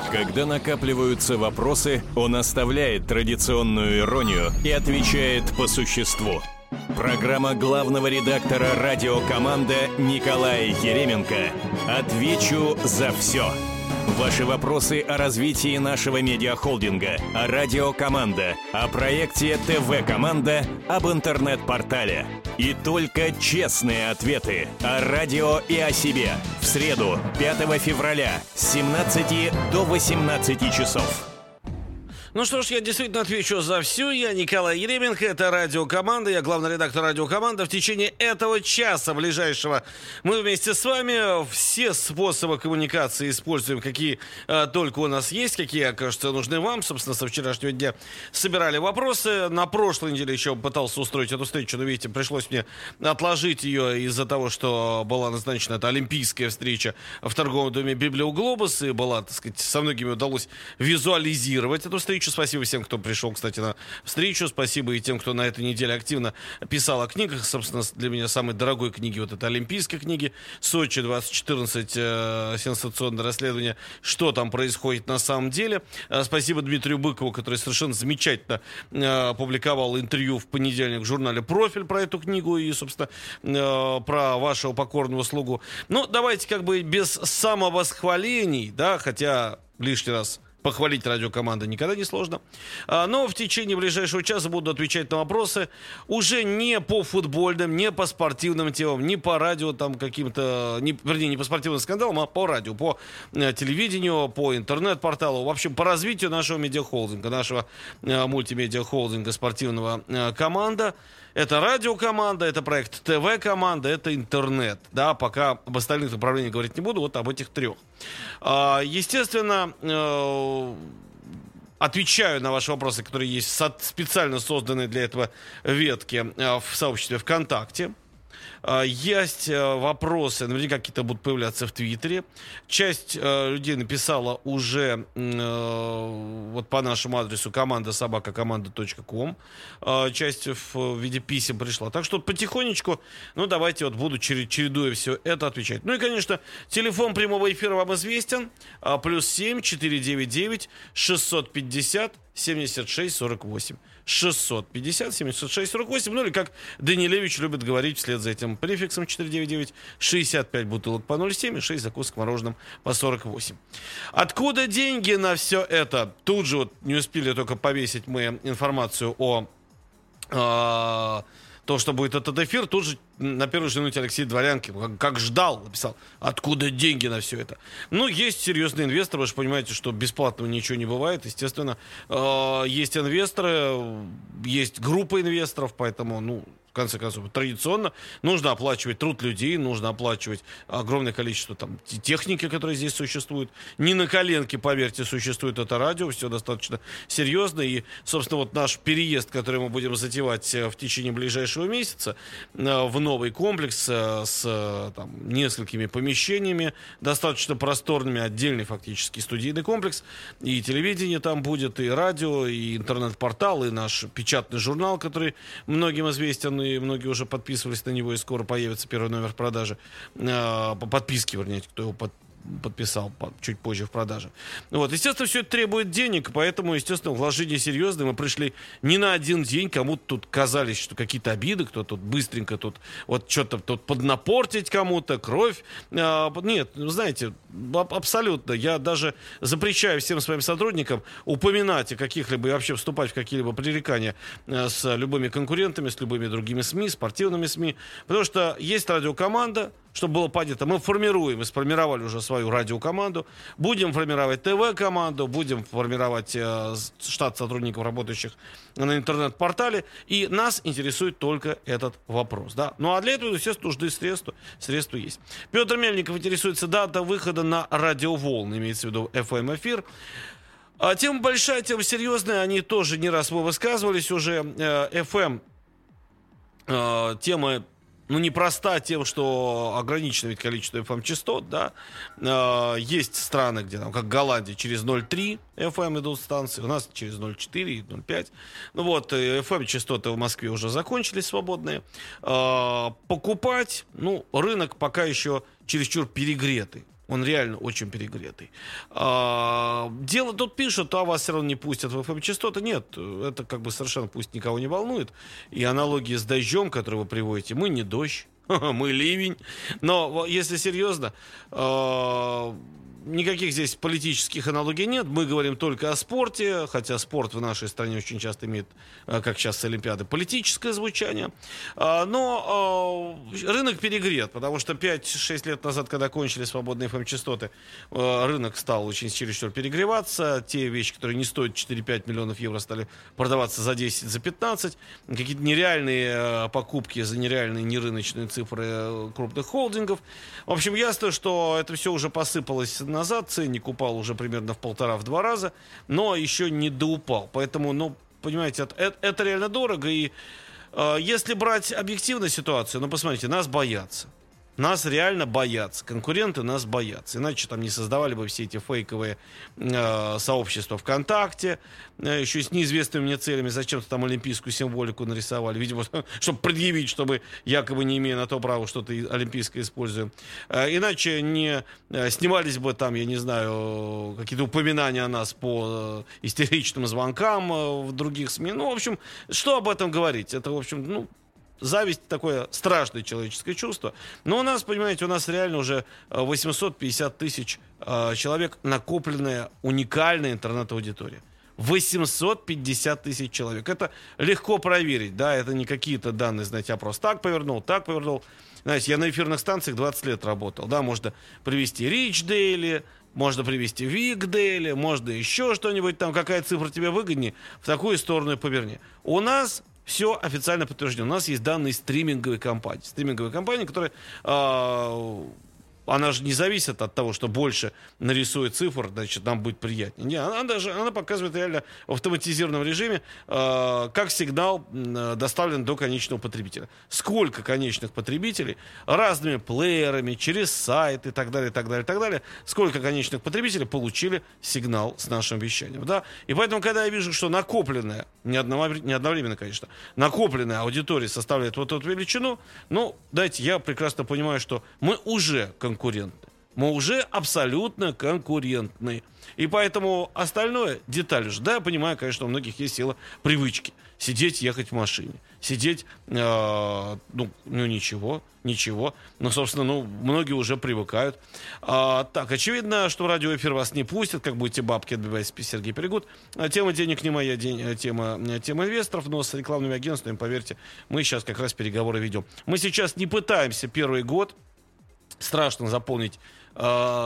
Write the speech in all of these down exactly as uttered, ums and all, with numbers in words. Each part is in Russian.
Когда накапливаются вопросы, он оставляет традиционную иронию и отвечает по существу. Программа главного редактора «Радиокоманда» Николая Еременко «Отвечу за все». Ваши вопросы о развитии нашего медиахолдинга, о «Радиокоманда», о проекте ТВ-команда, об интернет-портале. И только честные ответы о радио и о себе. В среду, пятого февраля, с семнадцати до восемнадцати часов. Ну что ж, я действительно отвечу за все. Я Николай Еременко, это «Радиокоманда», я главный редактор «Радиокоманда». В течение этого часа ближайшего мы вместе с вами все способы коммуникации используем, какие а, только у нас есть, какие окажутся нужны вам. Собственно, со вчерашнего дня собирали вопросы. На прошлой неделе еще пытался устроить эту встречу, но, видите, пришлось мне отложить ее из-за того, что была назначена эта олимпийская встреча в торговом доме «Библиоглобус», и была, так сказать, со многими удалось визуализировать эту встречу. Спасибо всем, кто пришел, кстати, на встречу. Спасибо и тем, кто на этой неделе активно писал о книгах. Собственно, для меня самой дорогой книги вот это олимпийские книги. Сочи двадцать четырнадцать, э, сенсационное расследование, что там происходит на самом деле. Э, спасибо Дмитрию Быкову, который совершенно замечательно э, публиковал интервью в понедельник в журнале «Профиль» про эту книгу и, собственно, э, про вашего покорного слугу. Ну, давайте как бы без самовосхвалений, да, хотя лишний раз похвалить радиокоманду никогда не сложно. А, но в течение ближайшего часа буду отвечать на вопросы уже не по футбольным, не по спортивным темам, не по радио там каким-то, не, вернее, не по спортивным скандалам, а по радио, по э, телевидению, по интернет-порталу. В общем, по развитию нашего медиахолдинга, нашего э, мультимедиахолдинга спортивного э, команда. Это радиокоманда, это проект ТВ-команда, это интернет. Да, пока об остальных направлениях говорить не буду, вот об этих трех. Естественно, отвечаю на ваши вопросы, которые есть в специально созданной для этого ветке в сообществе ВКонтакте. Есть вопросы, наверняка какие-то будут появляться в Твиттере. Часть э, людей написала уже э, вот по нашему адресу команда собака команда точка ком. Э, часть в, в виде писем пришла. Так что потихонечку, ну давайте вот буду чередуя все это отвечать. Ну и, конечно, телефон прямого эфира вам известен. Э, плюс семь четыреста девяносто девять шестьсот пятьдесят семьдесят шесть сорок восемь. шестьсот пятьдесят семьдесят шесть сорок восемь. Ну или как Данилевич любит говорить вслед за этим префиксом четыреста девяносто девять шестьдесят пять бутылок по ноль семь и шесть закусок мороженым по сорок восемь. Откуда деньги на все это? Тут же вот не успели только повесить мы информацию о... о то, что будет этот эфир, тут же на первой же минуте Алексей Дворянкин, как, как ждал, написал, откуда деньги на все это. Ну, есть серьезные инвесторы, вы же понимаете, что бесплатного ничего не бывает, естественно. Э, есть инвесторы, есть группа инвесторов, поэтому, ну, в конце концов, традиционно нужно оплачивать труд людей, нужно оплачивать огромное количество там техники, которая здесь существует. Не на коленке, поверьте, существует это радио, все достаточно серьезно. И, собственно, вот наш переезд, который мы будем затевать в течение ближайшего месяца в новый комплекс с там, несколькими помещениями, достаточно просторными, отдельный фактически студийный комплекс. И телевидение там будет, и радио, и интернет-портал, и наш печатный журнал, который многим известен, и многие уже подписывались на него, и скоро появится первый номер в продаже. По подписке, вернее, кто его под, подписал чуть позже в продаже. Вот. Естественно, все это требует денег, поэтому, естественно, вложения серьезные. Мы пришли не на один день, кому-то тут казались, что какие-то обиды, кто-то тут быстренько тут вот что-то тут поднапортить кому-то, кровь. А, нет, знаете, абсолютно. Я даже запрещаю всем своим сотрудникам упоминать о каких-либо и вообще вступать в какие-либо пререкания с любыми конкурентами, с любыми другими СМИ, спортивными СМИ, потому что есть радиокоманда, чтобы было понятно, мы формируем и сформировали уже свою радиокоманду, будем формировать ТВ-команду, будем формировать э, штат сотрудников, работающих на интернет-портале, и нас интересует только этот вопрос. Да? Ну а для этого, естественно, нужны средства, средства есть. Петр Мельников интересуется дата выхода на радиоволны, имеется в виду эф эм-эфир. А тема большая, тема серьезная, они тоже не раз мы высказывались уже. Э, эф эм, э, тема... Ну, непроста тем, что ограничено ведь количество эф эм-частот, да. Э, есть страны, где, там, как Голландия, через ноль целых три эф эм идут станции, у нас через ноль целых четыре и ноль целых пять. Ну вот, эф эм-частоты в Москве уже закончились свободные. Э, покупать, ну, рынок пока еще чересчур перегретый. Он реально очень перегретый. А, дело тут пишут, а вас все равно не пустят в эф эм-частоты. Нет, это как бы совершенно пусть никого не волнует. И аналогии с дождем, который вы приводите, мы не дождь, мы ливень. Но если серьезно, а, никаких здесь политических аналогий нет. Мы говорим только о спорте, хотя спорт в нашей стране очень часто имеет, как сейчас с Олимпиады, политическое звучание. Но рынок перегрет, потому что пять-шесть лет назад, когда кончили свободные эф эм-частоты, рынок стал очень чересчур перегреваться. Те вещи, которые не стоят четыре-пять миллионов евро, стали продаваться за десять, за пятнадцать. Какие-то нереальные покупки за нереальные нерыночные цифры крупных холдингов. В общем, ясно, что это все уже посыпалось назад, ценник упал уже примерно в полтора-два раза, но еще не доупал. Поэтому, ну, понимаете, это, это реально дорого. И э, если брать объективную ситуацию, ну, посмотрите, нас боятся. Нас реально боятся. Конкуренты нас боятся. Иначе там не создавали бы все эти фейковые э, сообщества ВКонтакте, э, еще с неизвестными мне целями. Зачем-то там олимпийскую символику нарисовали. Видимо, чтобы предъявить, чтобы якобы не имея на то права что-то олимпийское используем. Э, иначе не э, снимались бы там, я не знаю, какие-то упоминания о нас по э, истеричным звонкам э, в других СМИ. Ну, в общем, что об этом говорить? Это, в общем, ну... Зависть — такое страшное человеческое чувство. Но у нас, понимаете, у нас реально уже восемьсот пятьдесят тысяч э, человек накопленная уникальная интернет-аудитория. восемьсот пятьдесят тысяч человек. Это легко проверить, да, это не какие-то данные, знаете, я просто так повернул, так повернул. Знаете, я на эфирных станциях двадцать лет работал, да, можно привести Rich Daily, можно привести Week Daily, можно еще что-нибудь там, какая цифра тебе выгоднее, в такую сторону и поверни. У нас все официально подтверждено. У нас есть данные стриминговой компании. Стриминговой компании, которая... Э, она же не зависит от того, что больше нарисует цифр, значит, нам будет приятнее. Не, она даже она показывает реально в автоматизированном режиме, э, как сигнал э, доставлен до конечного потребителя. Сколько конечных потребителей разными плеерами, через сайт и так далее, и так далее, и так далее, сколько конечных потребителей получили сигнал с нашим вещанием. Да? И поэтому, когда я вижу, что накопленная, не, одновременно, не одновременно, конечно, накопленная аудитория составляет вот эту величину, ну, дайте, я прекрасно понимаю, что мы уже конкурентны. конкурентны. Мы уже абсолютно конкурентны. И поэтому остальное деталь уже. Да, я понимаю, конечно, у многих есть сила привычки. Сидеть, ехать в машине. Сидеть, э, ну, ну, ничего, ничего. Но, собственно, ну, многие уже привыкают. А, так, очевидно, что радиоэфир вас не пустит, как будете бабки отбивать, Сергей Перегуд. А, тема денег не моя, день, тема, тема инвесторов, но с рекламными агентствами, поверьте, мы сейчас как раз переговоры ведем. Мы сейчас не пытаемся первый год страшно заполнить э,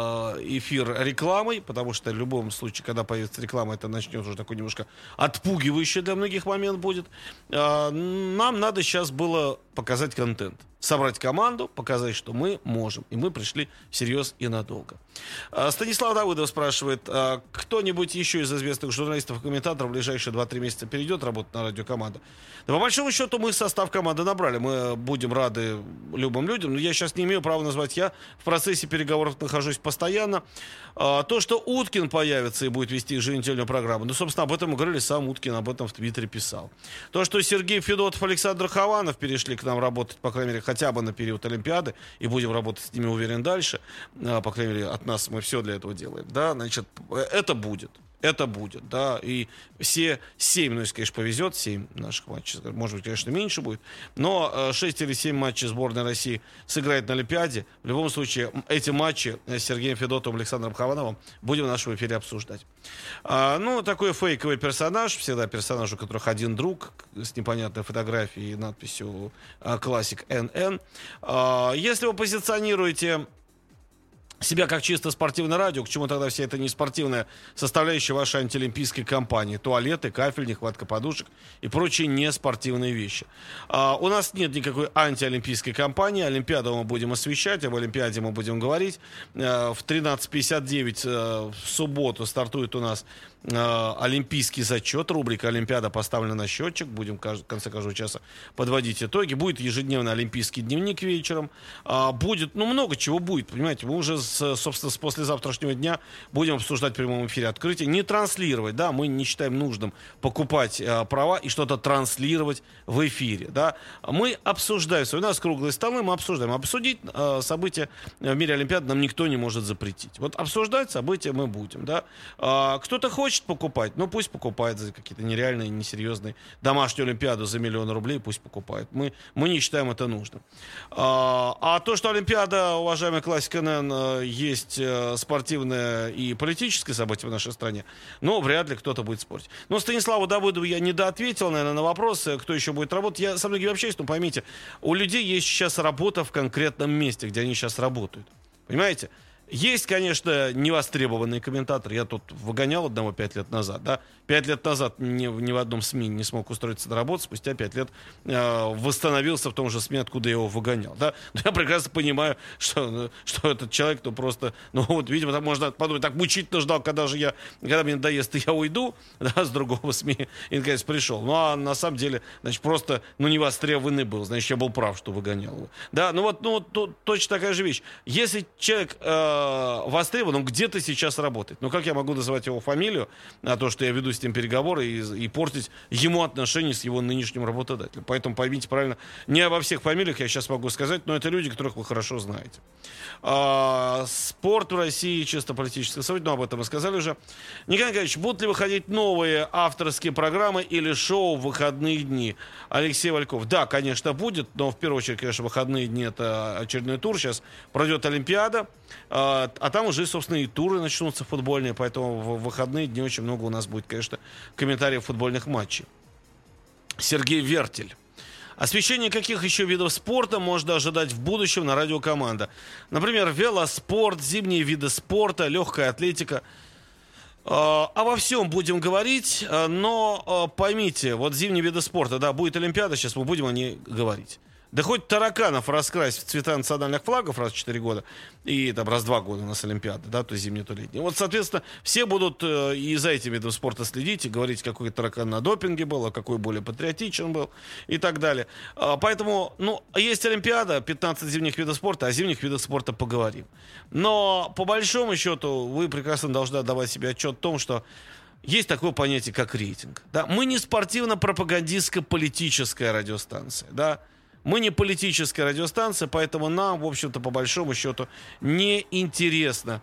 эфир рекламой, потому что в любом случае, когда появится реклама, это начнет уже такой немножко отпугивающий для многих момент будет. Э, нам надо сейчас было показать контент. Собрать команду, показать, что мы можем. И мы пришли всерьез и надолго. А, Станислав Давыдов спрашивает, а, кто-нибудь еще из известных журналистов и комментаторов в ближайшие два-три месяца перейдет работать на радиокоманду? Да, по большому счету, мы состав команды набрали. Мы будем рады любым людям. Но я сейчас не имею права назвать. Я в процессе переговоров нахожусь постоянно. А, то, что Уткин появится и будет вести еженедельную программу, ну, собственно, об этом мы говорили, сам Уткин об этом в Твиттере писал. То, что Сергей Федотов, Александр Хованов перешли к нам работать, по крайней мере, хотя бы на период Олимпиады, и будем работать с ними, уверен, дальше. По крайней мере, от нас мы все для этого делаем. Да, значит, это будет. Это будет, да, и все семь, ну, если, конечно, повезет, семь наших матчей, может быть, конечно, меньше будет, но шесть или семь матчей сборной России сыграет на Олимпиаде. В любом случае, эти матчи с Сергеем Федотовым, Александром Ховановым будем в нашем эфире обсуждать. А, ну, такой фейковый персонаж, всегда персонаж, у которых один друг, с непонятной фотографией и надписью «Классик эн эн». А, если вы позиционируете себя как чисто спортивное радио, к чему тогда вся эта неспортивная составляющая вашей антиолимпийской кампании? Туалеты, кафель, нехватка подушек и прочие неспортивные вещи. А, у нас нет никакой антиолимпийской кампании. Олимпиаду мы будем освещать, об Олимпиаде мы будем говорить. А, в тринадцать пятьдесят девять а, в субботу стартует у нас а, олимпийский зачет. Рубрика «Олимпиада» поставлена на счетчик. Будем в конце каждого часа подводить итоги. Будет ежедневный олимпийский дневник вечером. А, будет, ну, много чего будет, понимаете. Мы уже с, собственно, с послезавтрашнего дня будем обсуждать в прямом эфире открытие. Не транслировать, да, мы не считаем нужным покупать э, права и что-то транслировать в эфире, да. Мы обсуждаем, у нас круглые столы, мы обсуждаем. Обсудить э, события в мире Олимпиады нам никто не может запретить. Вот обсуждать события мы будем, да. Э, кто-то хочет покупать, ну пусть покупает за какие-то нереальные, несерьезные домашнюю Олимпиаду за миллион рублей, пусть покупает. Мы, мы не считаем это нужным. Э, а то, что Олимпиада, уважаемый классик эн эн, э, есть э, спортивное и политическое событие в нашей стране, ну, вряд ли кто-то будет спорить. Но Станиславу Давыдову я недоответил, наверное, на вопрос, кто еще будет работать. Я со многими общаюсь, но поймите, у людей есть сейчас работа в конкретном месте, где они сейчас работают. Понимаете? Есть, конечно, невостребованные комментаторы. Я тут выгонял одного пять лет назад, да. Пять лет назад ни, ни в одном СМИ не смог устроиться на работу, спустя пять лет э, восстановился в том же СМИ, откуда я его выгонял, да. Но я прекрасно понимаю, что, что этот человек, ну, просто, ну, вот, видимо, так можно подумать, так мучительно ждал, когда же я, когда мне надоест, и я уйду, да, с другого СМИ, и, наконец, пришел. Ну, а на самом деле, значит, просто, ну, невостребованный был, значит, я был прав, что выгонял его. Да, ну, вот, ну, вот, то, точно такая же вещь. Если человек э, востребован, он где-то сейчас работает, ну, как я могу называть его фамилию, а то, что я веду с ним переговоры и, и портить ему отношения с его нынешним работодателем. Поэтому поймите правильно, не обо всех фамилиях я сейчас могу сказать, но это люди, которых вы хорошо знаете. А, спорт в России чисто политическое событие, но об этом мы сказали уже. Николай Николаевич, будут ли выходить новые авторские программы или шоу в выходные дни? Алексей Вальков. Да, конечно, будет, но в первую очередь, конечно, выходные дни — это очередной тур. Сейчас пройдет Олимпиада, а, а там уже, собственно, и туры начнутся футбольные, поэтому в выходные дни очень много у нас будет, конечно, комментариев футбольных матчей. Сергей Вертель. Освещение каких еще видов спорта можно ожидать в будущем на радио «Команда»? Например, велоспорт, зимние виды спорта, легкая атлетика. Обо всем будем говорить, но поймите, вот зимние виды спорта, да, будет Олимпиада, сейчас мы будем о ней говорить. Да хоть тараканов раскрась в цвета национальных флагов раз в четыре года, и там раз в два года у нас Олимпиада, да, то зимний, то летний. Вот, соответственно, все будут э, и за этим видом спорта следить, и говорить, какой таракан на допинге был, а какой более патриотичен был, и так далее. А, поэтому, ну, есть Олимпиада, пятнадцать зимних видов спорта, о зимних видах спорта поговорим. Но, по большому счету, вы прекрасно должны отдавать себе отчет в том, что есть такое понятие, как рейтинг. Да? Мы не спортивно-пропагандистско-политическая радиостанция, да. Мы не политическая радиостанция, поэтому нам, в общем-то, по большому счету, не интересно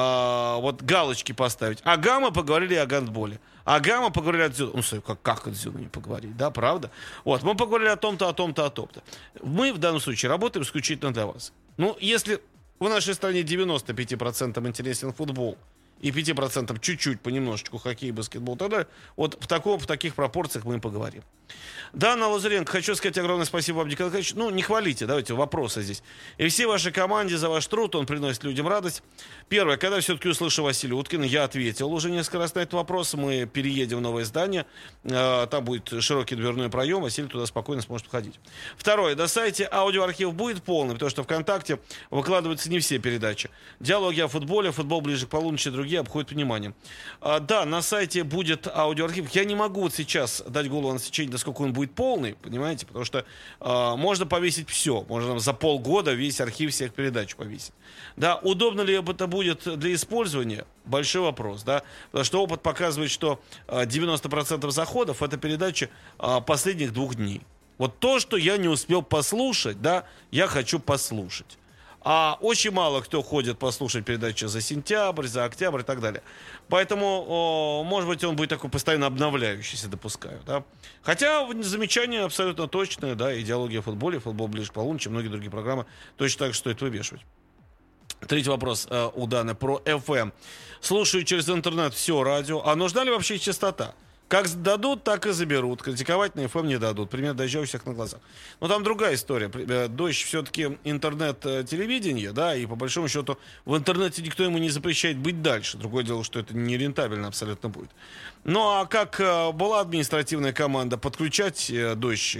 э, вот галочки поставить. Ага, мы поговорили о гандболе. Ага, мы поговорили о дзюдо. Ну, смотри, как, как о дзюдо не поговорить, да, правда? Вот, мы поговорили о том-то, о том-то, о том-то. Мы в данном случае работаем исключительно для вас. Ну, если в нашей стране девяносто пять процентов интересен футбол, и пять процентов чуть-чуть, понемножечку хоккей, баскетбол и так далее, вот в, таком, в таких пропорциях мы и поговорим. Дана Лазаренко, хочу сказать огромное спасибо вам, Николай Николаевич. Ну, не хвалите, давайте, вопросы здесь. И всей вашей команде за ваш труд, он приносит людям радость. Первое, когда все-таки услышал Василия Уткина, я ответил уже несколько раз на этот вопрос. Мы переедем в новое здание, там будет широкий дверной проем, Василий туда спокойно сможет входить. Второе, на сайте аудиоархив будет полный, потому что ВКонтакте выкладываются не все передачи. Диалоги о футболе, футбол ближе к полуночи, другие обходят вниманием. Да, на сайте будет аудиоархив. Я не могу вот сейчас дать голову на сечение, насколько он будет полный, понимаете, потому что э, можно повесить все, можно за полгода весь архив всех передач повесить. Да, удобно ли это будет для использования? Большой вопрос, да, потому что опыт показывает, что э, девяносто процентов заходов — это передачи э, последних двух дней. Вот то, что я не успел послушать, да, я хочу послушать. А очень мало кто ходит послушать передачи за сентябрь, за октябрь и так далее. Поэтому, о, может быть, он будет такой постоянно обновляющийся, допускаю. Да? Хотя замечание абсолютно точное, да, идеология о футболе, футбол ближе к полуночи, многие другие программы точно так же стоит вывешивать. Третий вопрос э, у Даны про эф эм. Слушаю через интернет все радио. А нужна ли вообще частота? Как дадут, так и заберут. Критиковать на эф эм не дадут. Пример дождя у всех на глазах. Но там другая история. Дождь все-таки интернет-телевидение, да, и по большому счету в интернете никто ему не запрещает быть дальше. Другое дело, что это не рентабельно абсолютно будет. Ну, а как была административная команда подключать дождь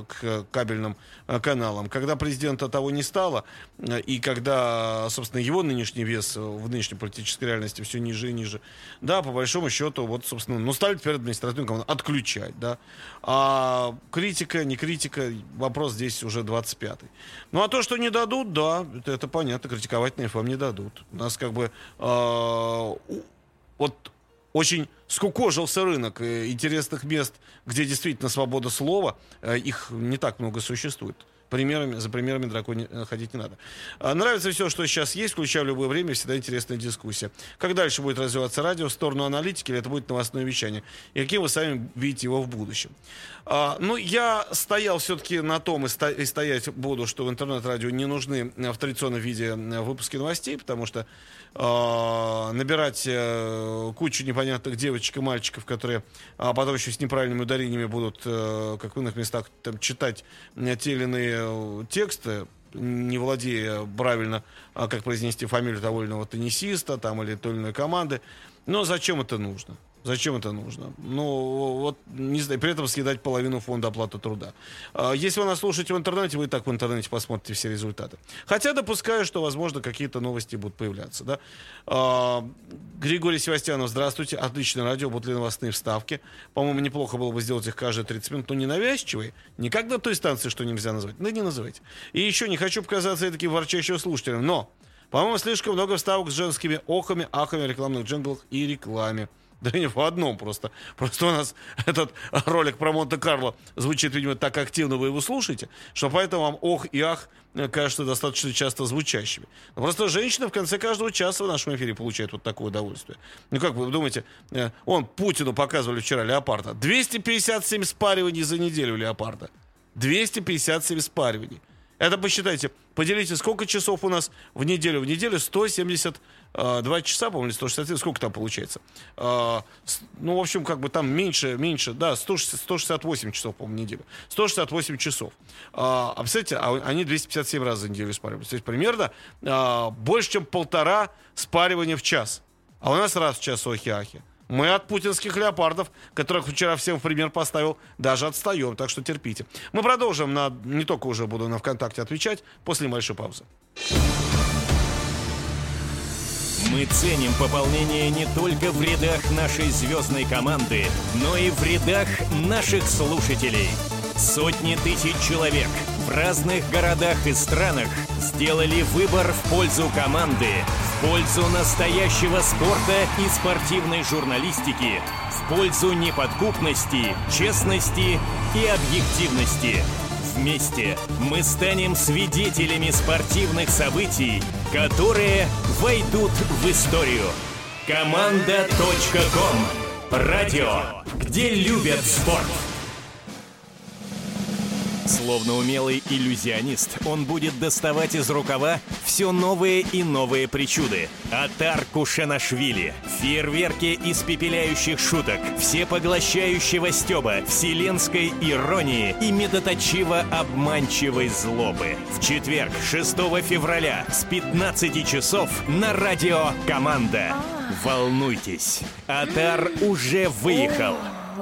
к кабельным каналам, когда президента того не стало, и когда, собственно, его нынешний вес в нынешней политической реальности все ниже и ниже, да, по большому счету, вот, собственно, ну, стали теперь административной административную команду отключать, да. А критика, не критика, вопрос здесь уже двадцать пятый. Ну, а то, что не дадут, да, это, это понятно, критиковать на эф эм не дадут. У нас как бы э, вот очень скукожился рынок интересных мест, где действительно свобода слова, э, их не так много существует. Примерами, за примерами далеко не, ходить не надо. А, нравится все, что сейчас есть, включая в любое время, всегда интересная дискуссия. Как дальше будет развиваться радио, в сторону аналитики, или это будет новостное вещание? И каким вы сами видите его в будущем? А, ну, я стоял все-таки на том, и, сто, и стоять буду, что в интернет-радио не нужны в традиционном виде выпуски новостей, потому что а, набирать а, кучу непонятных девочек и мальчиков, которые а, потом еще с неправильными ударениями будут, а, как в иных местах, там, читать а, те или иные тексты, не владея правильно, как произнести фамилию того или иного теннисиста там, или той или иной команды. Но зачем это нужно? Зачем это нужно? Ну, вот, не знаю, при этом съедать половину фонда оплаты труда. Если вы нас слушаете в интернете, вы и так в интернете посмотрите все результаты. Хотя допускаю, что, возможно, какие-то новости будут появляться, да? Григорий Севастьянов, здравствуйте. Отличное радио, будут ли новостные вставки? По-моему, неплохо было бы сделать их каждые тридцать минут, но не навязчивые. Не как на той станции, что нельзя назвать. Да не называйте. И еще не хочу показаться таким ворчащим слушателем, но, по-моему, слишком много вставок с женскими охами, ахами, рекламных джинглах и рекламе. Да не в одном просто. Просто у нас этот ролик про Монте-Карло звучит, видимо, так активно, вы его слушаете, что поэтому вам ох и ах кажется достаточно часто звучащими. Но просто женщина в конце каждого часа в нашем эфире получает вот такое удовольствие. Ну как вы думаете, он Путину показывали вчера леопарда. двести пятьдесят семь спариваний за неделю леопарда. двести пятьдесят семь спариваний. Это посчитайте, поделите, сколько часов у нас в неделю. В неделю сто семьдесят два часа, по-моему, или сто шестьдесят семь, сколько там получается? А, с, ну, в общем, как бы там меньше, меньше, да, сто шестьдесят восемь часов, по-моему, в неделю. сто шестьдесят восемь часов. А, а представляете, а они двести пятьдесят семь раз за неделю спариваются. То есть примерно а, больше, чем полтора спаривания в час. А у нас раз в час охи-ахи. Мы от путинских леопардов, которых вчера всем в пример поставил, даже отстаем, так что терпите. Мы продолжим, на, не только уже буду на ВКонтакте отвечать, после небольшой паузы. Мы ценим пополнение не только в рядах нашей звездной команды, но и в рядах наших слушателей. Сотни тысяч человек в разных городах и странах сделали выбор в пользу команды, в пользу настоящего спорта и спортивной журналистики, в пользу неподкупности, честности и объективности. Вместе мы станем свидетелями спортивных событий, которые войдут в историю. Команда точка ком. Радио, где любят спорт. Словно умелый иллюзионист, он будет доставать из рукава все новые и новые причуды. Отар Кушанашвили, фейерверки испепеляющих шуток, всепоглощающего стёба, вселенской иронии и медоточиво-обманчивой злобы. В четверг, шестого февраля с пятнадцати часов на радио «Команда». Волнуйтесь, Отар уже выехал.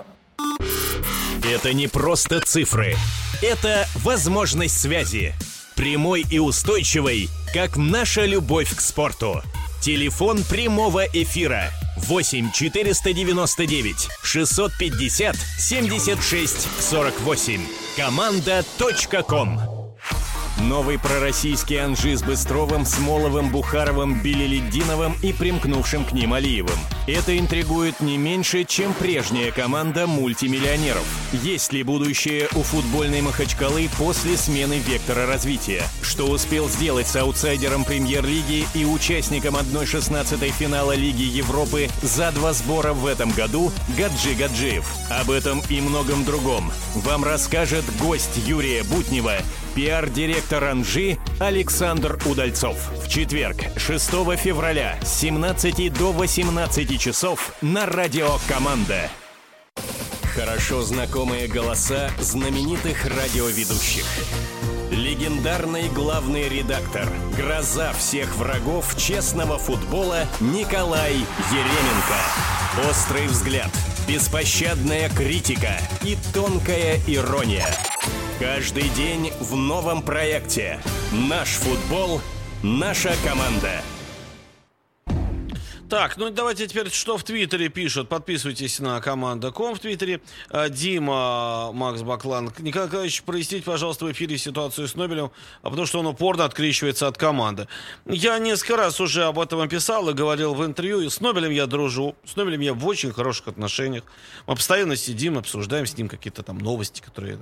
Это не просто цифры. Это возможность связи. Прямой и устойчивой, как наша любовь к спорту. Телефон прямого эфира восемь четыреста девяносто девять шестьсот пятьдесят семьдесят шесть сорок восемь. Команда точка ком. Новый пророссийский Анжи с Быстровым, Смоловым, Бухаровым, Белеледдиновым и примкнувшим к ним Алиевым. Это интригует не меньше, чем прежняя команда мультимиллионеров. Есть ли будущее у футбольной Махачкалы после смены вектора развития? Что успел сделать с аутсайдером премьер-лиги и участником одна шестнадцатая финала Лиги Европы за два сбора в этом году Гаджи Гаджиев? Об этом и многом другом вам расскажет гость Юрия Бутнева, пиар-директор Анжи Александр Удальцов. В четверг, шестого февраля с семнадцати до восемнадцати часов на радио «Команда». Хорошо знакомые голоса знаменитых радиоведущих. Легендарный главный редактор, гроза всех врагов честного футбола Николай Еременко. Острый взгляд, беспощадная критика и тонкая ирония. Каждый день в новом проекте. Наш футбол, наша команда. Так, ну давайте теперь, что в Твиттере пишут. Подписывайтесь на команда точка ком в Твиттере. А, Дима, Макс Баклан. Николай Николаевич, проясните, пожалуйста, в эфире ситуацию с Нобелем, а потому что он упорно открещивается от команды. Я несколько раз уже об этом писал и говорил в интервью. И с Нобелем я дружу. С Нобелем я в очень хороших отношениях. Мы постоянно сидим, обсуждаем с ним какие-то там новости, которые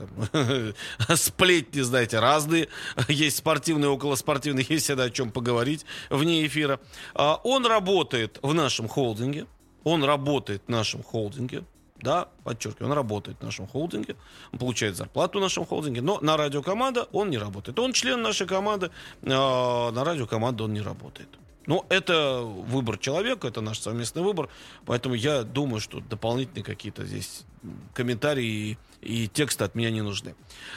там, сплетни, знаете, разные. Есть спортивные, околоспортивные, есть всегда о чем поговорить вне эфира. А, он работает в нашем холдинге. Он работает в нашем холдинге. Да, подчеркиваю, он работает в нашем холдинге. Он получает зарплату в нашем холдинге. Но на радио «Команда» он не работает. Он член нашей команды. А на радио «Команда» он не работает. Но это выбор человека, это наш совместный выбор. Поэтому я думаю, что дополнительные какие-то здесь комментарии и, и тексты от меня не нужны.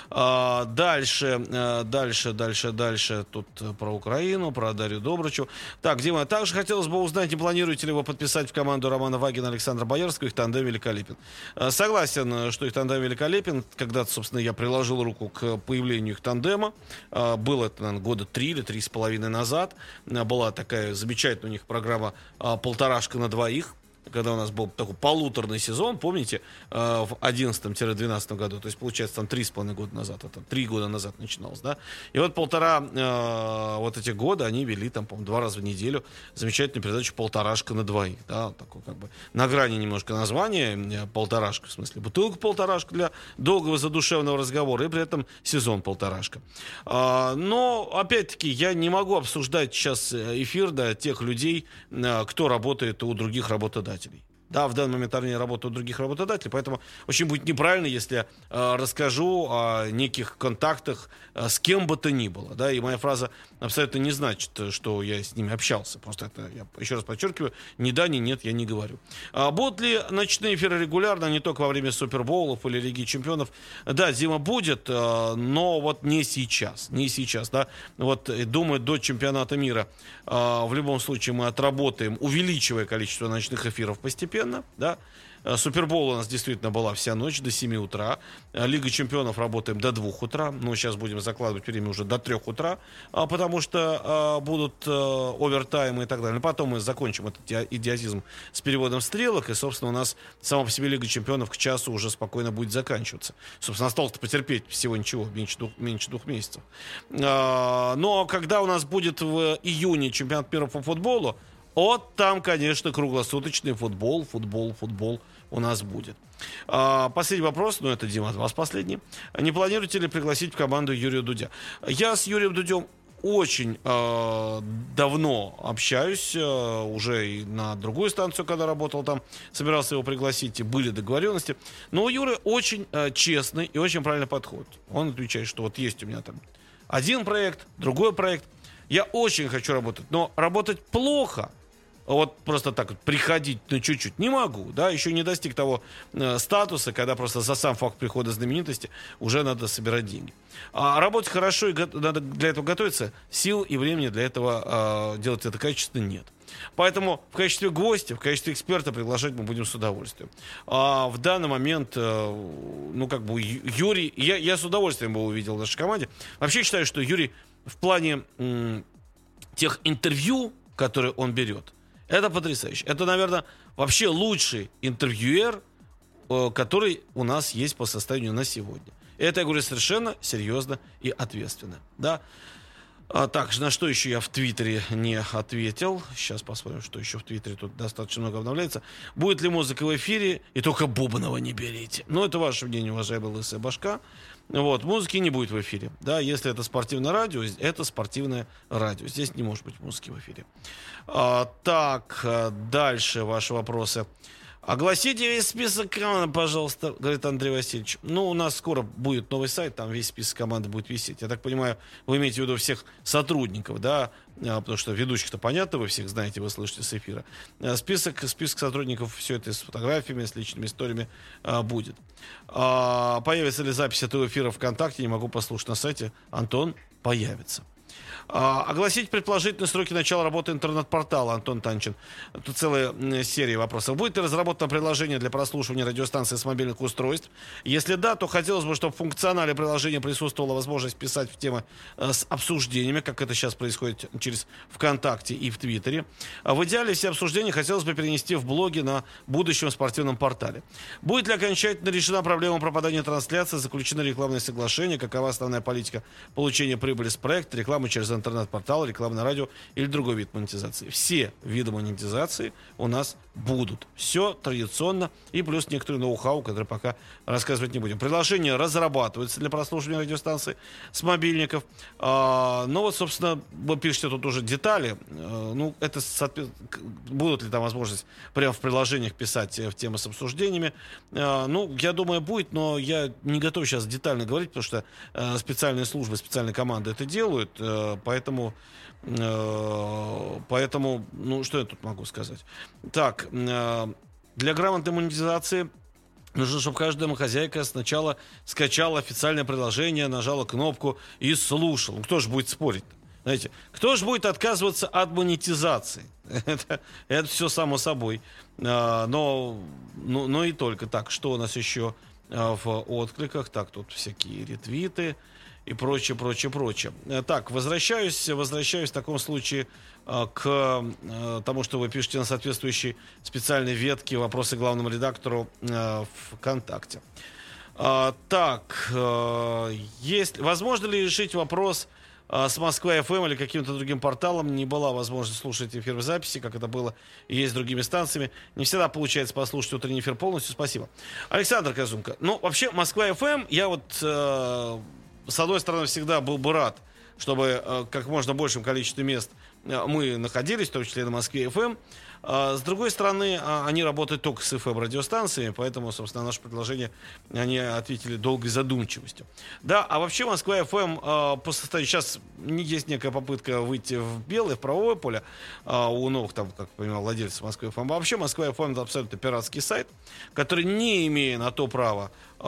А, дальше, а, дальше, дальше, дальше. Тут про Украину, про Дарью Добрычеву. Так, Дима, также хотелось бы узнать, не планируете ли вы подписать в команду Романа Вагина, Александра Боярского, их тандем великолепен. А, согласен, что их тандем великолепен. Когда-то, собственно, я приложил руку к появлению их тандема. А, было это, наверное, года три или три с половиной назад. А, была такая замечательная у них программа а, «Полторашка на двоих», когда у нас был такой полуторный сезон, помните, в одиннадцатом-двенадцатом году, то есть, получается, там три с половиной года назад, это три года назад начиналось, да, и вот полтора э, вот эти года они вели, там, по-моему, два раза в неделю замечательную передачу «Полторашка на двоих», да, такой, как бы, на грани немножко названия, полторашка, в смысле, бутылка полторашка для долгого задушевного разговора, и при этом сезон полторашка. А, но, опять-таки, я не могу обсуждать сейчас эфир, да, тех людей, кто работает у других работодателей. Да, в данный момент они работают у других работодателей, поэтому очень будет неправильно, если я э, расскажу о неких контактах э, с кем бы то ни было. Да, и моя фраза абсолютно не значит, что я с ними общался. Просто это, я еще раз подчеркиваю, ни да, ни нет я не говорю. А будут ли ночные эфиры регулярно, не только во время Супербоулов или Лиги Чемпионов? Да, Дима, будет, э, но вот не сейчас. Не сейчас, да. Вот, думаю, до чемпионата мира э, в любом случае мы отработаем, увеличивая количество ночных эфиров постепенно. Да? Супербол у нас действительно была вся ночь до семи утра. Лига чемпионов работаем до двух утра. Но сейчас будем закладывать время уже до трех утра, потому что а, будут а, овертаймы и так далее. Потом мы закончим этот идиотизм с переводом стрелок. И, собственно, у нас сама по себе Лига чемпионов к часу уже спокойно будет заканчиваться. Собственно, осталось-то потерпеть всего ничего, меньше двух, меньше двух месяцев. А, но когда у нас будет в июне чемпионат мира по футболу, вот там, конечно, круглосуточный футбол, футбол, футбол у нас будет. А, последний вопрос, ну это, Дима, от вас последний. Не планируете ли пригласить в команду Юрия Дудя? Я с Юрием Дудем очень э, давно общаюсь, э, уже и на другую станцию, когда работал там, собирался его пригласить, и были договоренности. Но у Юры очень э, честный и очень правильный подход. Он отвечает, что вот есть у меня там один проект, другой проект. Я очень хочу работать, но работать плохо, вот просто так вот приходить, ну, чуть-чуть не могу, да, еще не достиг того э, статуса, когда просто за сам факт прихода знаменитости уже надо собирать деньги. А работать хорошо и го- надо для этого готовиться, сил и времени для этого э, делать это качественно нет. Поэтому в качестве гостя, в качестве эксперта приглашать мы будем с удовольствием. А в данный момент, э, ну, как бы, Юрий, я, я с удовольствием его увидел в нашей команде. Вообще считаю, что Юрий в плане м- тех интервью, которые он берет, это потрясающе. Это, наверное, вообще лучший интервьюер, который у нас есть по состоянию на сегодня. Это, я говорю, совершенно серьезно и ответственно. Да? А, так, на что еще я в Твиттере не ответил. Сейчас посмотрим, что еще в Твиттере. Тут достаточно много обновляется. Будет ли музыка в эфире? И только Бубнова не берите. Ну, это ваше мнение, уважаемая лысая башка. Вот, музыки не будет в эфире. Да, если это спортивное радио, это спортивное радио. Здесь не может быть музыки в эфире. А, так, дальше ваши вопросы. Огласите весь список команд, пожалуйста, говорит Андрей Васильевич. Ну, у нас скоро будет новый сайт, там весь список команды будет висеть. Я так понимаю, вы имеете в виду всех сотрудников, да? Потому что ведущих-то понятно, вы всех знаете, вы слышите с эфира. Список, список сотрудников, все это с фотографиями, с личными историями а, будет. А, появится ли запись этого эфира ВКонтакте, не могу послушать на сайте. Антон, появится. А, огласить предположительные сроки начала работы интернет-портала, Антон Танчин. Тут целая серия вопросов. Будет ли разработано приложение для прослушивания радиостанций с мобильных устройств? Если да, то хотелось бы, чтобы в функционале приложения присутствовала возможность писать в темы э, с обсуждениями, как это сейчас происходит через ВКонтакте и в Твиттере. А в идеале все обсуждения хотелось бы перенести в блоги на будущем спортивном портале. Будет ли окончательно решена проблема пропадания трансляции, заключено рекламное соглашение, какова основная политика получения прибыли с проекта, рекламы через интернет-портал, реклама на радио или другой вид монетизации. Все виды монетизации у нас будут. Все традиционно и плюс некоторые ноу-хау, которые пока рассказывать не будем. Приложение разрабатывается для прослушивания радиостанций с мобильников. А, но вот, собственно, вы пишете тут уже детали. А, ну, это будут ли там возможность прямо в приложениях писать в темы с обсуждениями. А, ну, я думаю, будет, но я не готов сейчас детально говорить, потому что а, специальные службы, специальные команды это делают. А, Поэтому, э, поэтому, ну, что я тут могу сказать? Так, э, для грамотной монетизации нужно, чтобы каждая домохозяйка сначала скачала официальное приложение, нажала кнопку и слушала. Ну, кто же будет спорить-то? Знаете, кто же будет отказываться от монетизации? это, это все само собой. А, но, но, но и только. Так, что у нас еще а, в откликах? Так, тут всякие ретвиты и прочее, прочее, прочее. Так, возвращаюсь, возвращаюсь в таком случае э, к э, тому, что вы пишете на соответствующей специальной ветке вопросы главному редактору э, ВКонтакте. Э, так, э, есть, возможно ли решить вопрос э, с Москва-эф эм или каким-то другим порталом? Не была возможность слушать эфир в записи, как это было и есть с другими станциями. Не всегда получается послушать утренний эфир полностью. Спасибо. Александр Казунко. Ну, вообще, Москва-эф эм, я вот... Э, с одной стороны, всегда был бы рад, чтобы э, как можно большем количестве мест э, мы находились, в том числе на Москве-эф эм. А, с другой стороны, а, они работают только с эф эм-радиостанциями, поэтому, собственно, на наше предложение они ответили долгой задумчивостью. Да, а вообще Москва-эф эм э, по состоянию... Сейчас есть некая попытка выйти в белое, в правовое поле э, у новых, там, как я понимаю, владельцев Москвы-эф эм. А вообще Москва-эф эм — это абсолютно пиратский сайт, который, не имея на то права,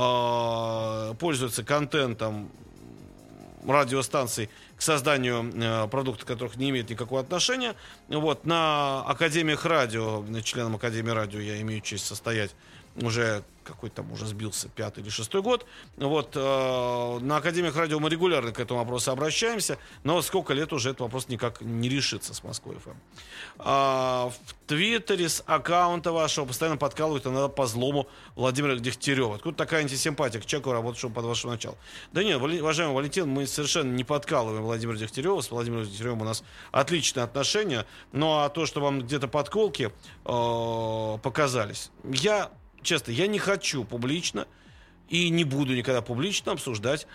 э, пользуется контентом радиостанций к созданию э, продуктов, которых не имеет никакого отношения. Вот, на академиях радио, членом Академии радио я имею честь состоять уже какой-то там уже сбился пятый или шестой год. Вот, э, на Академиях радио мы регулярно к этому вопросу обращаемся, но сколько лет уже этот вопрос никак не решится с Москвой-эф эм. А, в Твиттере с аккаунта вашего постоянно подкалывают иногда по злому Владимира Дегтярева. Откуда такая антисимпатия к человеку, работавшему под вашим началом? Да нет, уважаемый Валентин, мы совершенно не подкалываем Владимира Дегтярева. С Владимиром Дегтяревым у нас отличные отношения. Ну а то, что вам где-то подколки э, показались, я... Честно, я не хочу публично и не буду никогда публично обсуждать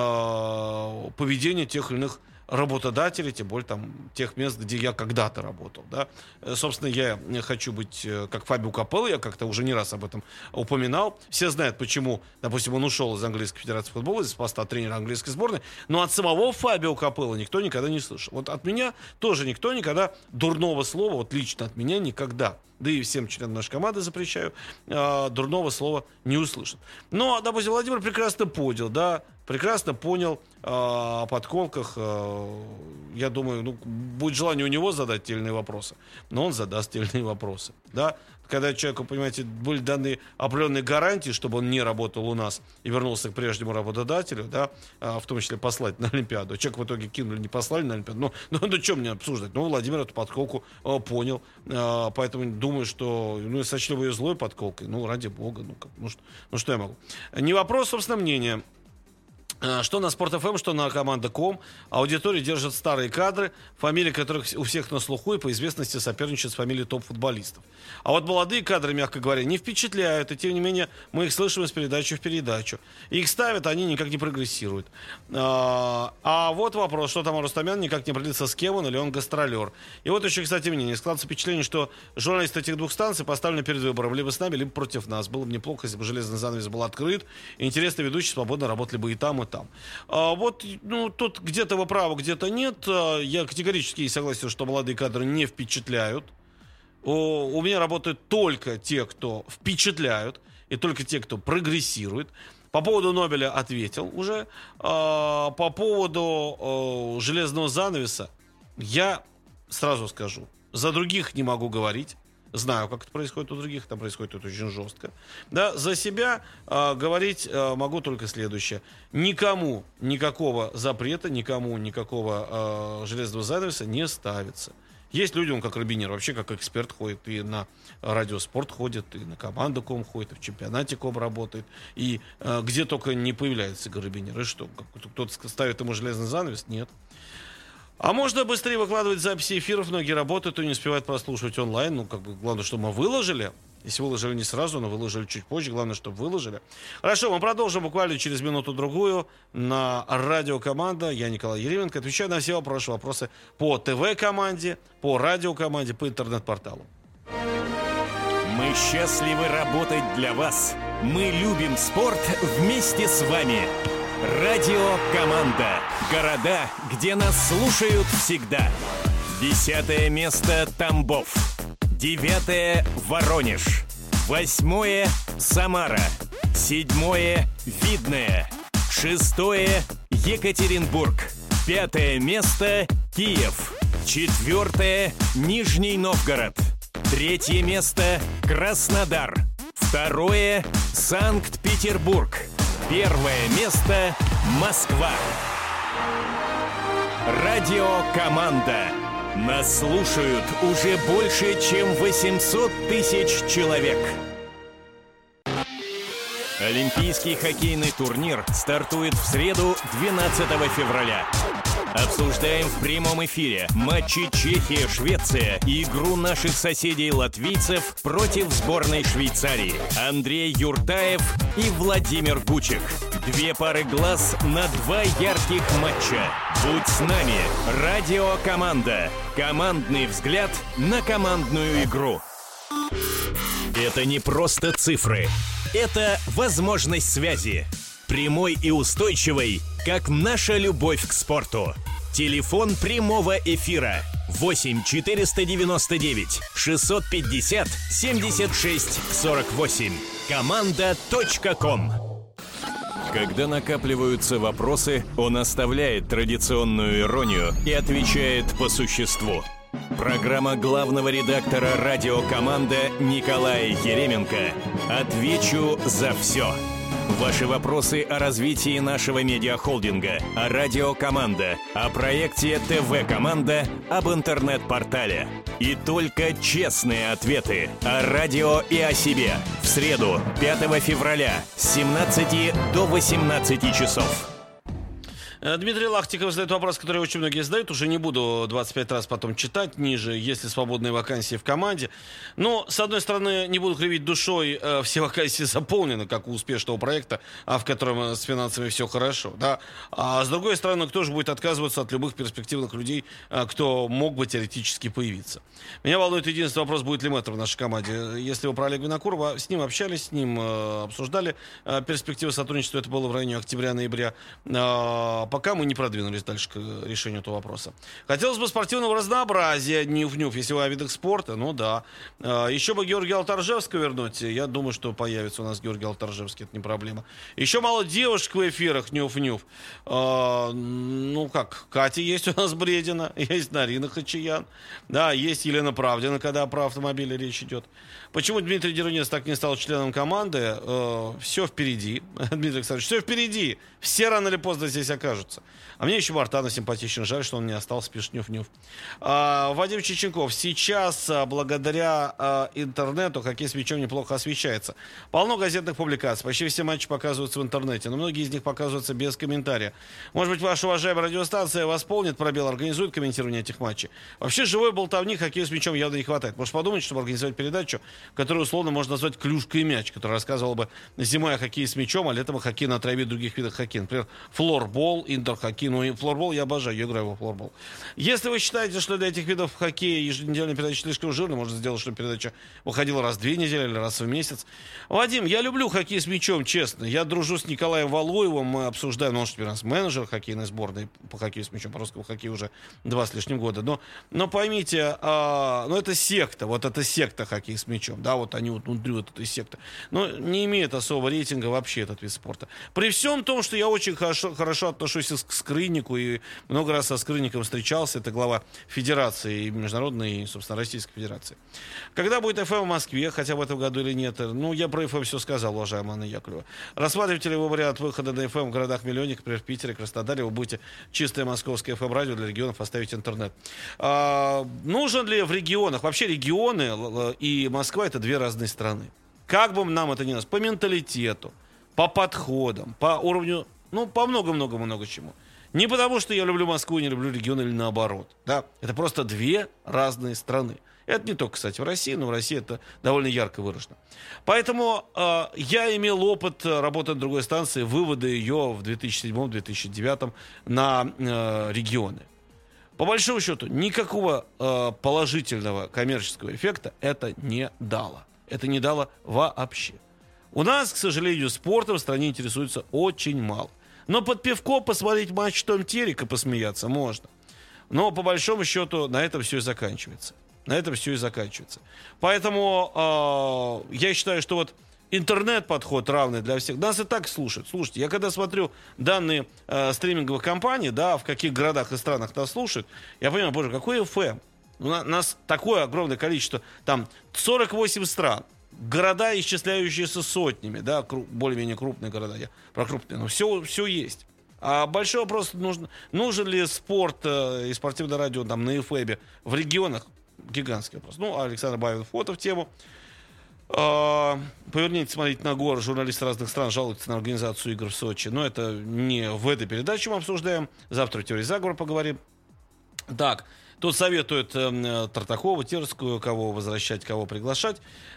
э, поведение тех или иных работодателей, тем более там тех мест, где я когда-то работал. Да? Собственно, я хочу быть как Фабио Капелло, я как-то уже не раз об этом упоминал. Все знают, почему, допустим, он ушел из Английской Федерации футбола, из поста тренера английской сборной, но от самого Фабио Капелло никто никогда не слышал. Вот от меня тоже никто никогда дурного слова, вот лично от меня никогда, да и всем членам нашей команды запрещаю, э, дурного слова не услышат. Но, допустим, Владимир прекрасно понял, да, прекрасно понял э, о подколках. Э, я думаю, ну, будет желание у него задать те или иные вопросы, но он задаст те или иные вопросы, да. Когда человеку, понимаете, были даны определенные гарантии, чтобы он не работал у нас и вернулся к прежнему работодателю, да, в том числе послать на Олимпиаду. Человек в итоге кинули, не послали на Олимпиаду. Ну, ну, ну что мне обсуждать? Ну, Владимир эту подколку э, понял. Э, поэтому думаю, что, ну, сочли вы ее злой подколкой. Ну, ради бога, ну, как, ну, что, ну, что я могу? Не вопрос, собственно, мнения. Что на Спорт-эф эм, что на Команда точка ком. Аудитория держит старые кадры, фамилии которых у всех на слуху и по известности соперничают с фамилией топ-футболистов. А вот молодые кадры, мягко говоря, не впечатляют, и тем не менее мы их слышим из передачи в передачу. Их ставят, они никак не прогрессируют. А, а вот вопрос, что там Рустамян никак не определится, с кем он, или он гастролер. И вот еще, кстати, мнение. Складывается впечатление, что журналисты этих двух станций поставлены перед выбором либо с нами, либо против нас. Было бы неплохо, если бы железный занавес был открыт, и интересные ведущие свободно работали бы и там, и там. А, вот, ну, тут где-то вы правы, где-то нет. А, я категорически согласен, что молодые кадры не впечатляют. О, у меня работают только те, кто впечатляют, и только те, кто прогрессирует. По поводу Нобеля ответил уже. А, по поводу а, железного занавеса я сразу скажу. За других не могу говорить. Знаю, как это происходит у других. Это происходит это очень жестко. Да, за себя а, говорить а, могу только следующее. Никому никакого запрета, никому никакого а, железного занавеса не ставится. Есть люди, он как Робинер, вообще как эксперт ходит, и на радиоспорт ходит, и на команду ком ходит, и в чемпионате ком работает, и э, где только не появляется Игорь Робинер. И что, кто-то ставит ему железный занавес? Нет. А можно быстрее выкладывать записи эфиров, многие работают и не успевают прослушивать онлайн. Ну, как бы, главное, чтобы мы выложили. Если выложили не сразу, но выложили чуть позже, главное, чтобы выложили. Хорошо, мы продолжим буквально через минуту-другую на радио «Команда». Я Николай Еременко. Отвечаю на все ваши вопросы по ТВ-команде, по радиокоманде, по интернет-порталу. Мы счастливы работать для вас. Мы любим спорт вместе с вами. Радио «Команда». Города, где нас слушают всегда. Десятое место Тамбов. Девятое Воронеж. Восьмое Самара. Седьмое Видное. Шестое Екатеринбург. Пятое место Киев. Четвертое Нижний Новгород. Третье место Краснодар. Второе Санкт-Петербург. Первое место Москва. Радио «Команда». Нас слушают уже больше, чем восемьсот тысяч человек. Олимпийский хоккейный турнир стартует в среду, двенадцатого февраля. Обсуждаем в прямом эфире матчи Чехия-Швеция и игру наших соседей-латвийцев против сборной Швейцарии. Андрей Юртаев и Владимир Гучек. Две пары глаз на два ярких матча. Будь с нами. Радио «Команда». Командный взгляд на командную игру. Это не просто цифры. Это возможность связи. Прямой и устойчивой, как наша любовь к спорту. Телефон прямого эфира восемь четыреста девяносто девять шестьсот пятьдесят семьдесят шесть сорок восемь. команда точка ком. Когда накапливаются вопросы, он оставляет традиционную иронию и отвечает по существу. Программа главного редактора «Радио Команда» Николая Еременко «Отвечу за все». Ваши вопросы о развитии нашего медиахолдинга, о «Радио Команда», о проекте ТВ-команда, об интернет-портале. И только честные ответы о радио и о себе. В среду, пятого февраля, с семнадцати до восемнадцати часов. Дмитрий Лахтиков задает вопрос, который очень многие задают. Уже не буду двадцать пять раз потом читать ниже, есть ли свободные вакансии в команде. Но, с одной стороны, не буду кривить душой, э, все вакансии заполнены, как у успешного проекта, а в котором с финансами все хорошо. Да? А с другой стороны, кто же будет отказываться от любых перспективных людей, э, кто мог бы теоретически появиться? Меня волнует единственный вопрос, будет ли мэтр в нашей команде. Если вы про Олега Винокурова, с ним общались, с ним э, обсуждали э, перспективы сотрудничества. Это было в районе октября-ноября. Э, Пока мы не продвинулись дальше к решению этого вопроса. Хотелось бы спортивного разнообразия, нюф-нюф, если вы о видах спорта, ну да. Еще бы Георгия Алтаржевского вернуть. Я думаю, что появится у нас Георгий Алтаржевский, это не проблема. Еще мало девушек в эфирах, нюф-нюф. А, ну как, Катя есть у нас Бредина, есть Нарина Хачиян, да, есть Елена Правдина, когда про автомобили речь идет. Почему Дмитрий Дерунец так не стал членом команды? Э, все впереди, Дмитрий Александрович, все впереди. Все рано или поздно здесь окажутся. А мне еще Вартанов симпатичен. Жаль, что он не остался, пишет Нюф-Нюф. А, Вадим Чеченков. Сейчас, благодаря а, интернету, хоккей с мячом неплохо освещается. Полно газетных публикаций. Почти все матчи показываются в интернете, но многие из них показываются без комментария. Может быть, ваша уважаемая радиостанция восполнит пробел, организует комментирование этих матчей. Вообще, живой болтовни хоккею с мячом явно не хватает. Может подумать, чтобы организовать передачу, которую условно можно назвать «Клюшка и мяч», которая рассказывала бы зимой о хоккее с мячом, а летом о хоккее на траве и других видах хоккея. Например, флорбол интерхоккей, ну и флорбол я обожаю, я играю во флорбол. Если вы считаете, что для этих видов хоккея еженедельная передача слишком жирная, можно сделать, чтобы передача выходила раз в две недели или раз в месяц. Вадим, я люблю хоккей с мячом, честно. Я дружу с Николаем Валуевым, мы обсуждаем, ну, он же теперь у нас менеджер хоккейной сборной по хоккею с мячом, по русскому хоккею уже два с лишним года. Но, но поймите, а, ну это секта, вот это секта хоккей с мячом, да, вот они вот внутри вот этой секты. Но не имеет особого рейтинга вообще этот вид спорта. При всем том, что я очень хорошо, хорошо отношусь к Скрыннику и много раз со Скрынником встречался, это глава Федерации, международной и, собственно, Российской Федерации. Когда будет эф эм в Москве, хотя в этом году или нет, ну, я про эф эм все сказал, уважаемая Анна Яковлева. Рассматриваете ли вы вариант выхода на эф эм в городах-миллионниках, например, в Питере, Краснодаре, вы будете чистое московское эф эм-радио для регионов поставить интернет. А, нужен ли в регионах, вообще регионы и Москва — это две разные страны. Как бы нам это ни нас, по менталитету, по подходам, по уровню, ну, по много-много-много чему. Не потому, что я люблю Москву, не люблю регион или наоборот. Да? Это просто две разные страны. Это не только, кстати, в России, но в России это довольно ярко выражено. Поэтому э, я имел опыт работы на другой станции, вывода ее в две тысячи седьмом — две тысячи девятом на э, регионы. По большому счету, никакого э, положительного коммерческого эффекта это не дало. Это не дало вообще. У нас, к сожалению, спортом в стране интересуется очень мало. Но под пивко посмотреть матч Том Терек и посмеяться можно. Но по большому счету на этом все и заканчивается. На этом все и заканчивается. Поэтому э, я считаю, что вот интернет-подход равный для всех. Нас и так слушают. Слушайте, я когда смотрю данные э, стриминговых компаний, да, в каких городах и странах нас слушают, я понимаю, боже, какой эф эм? У нас такое огромное количество, там сорок восемь стран. Города, исчисляющиеся сотнями, да, кру- более-менее крупные города, я про крупные, но все, все есть. А большой вопрос, нужен, нужен ли спорт э, и спортивное радио там, на эф эм в регионах? Гигантский вопрос. Ну, Александр Бавин фото в тему. А, поверните, смотрите на горы. Журналисты разных стран жалуются на организацию игр в Сочи. Но это не в этой передаче мы обсуждаем. Завтра в теории заговора поговорим. Так, тут советуют э, Тартакову, Терскую, кого возвращать, кого приглашать.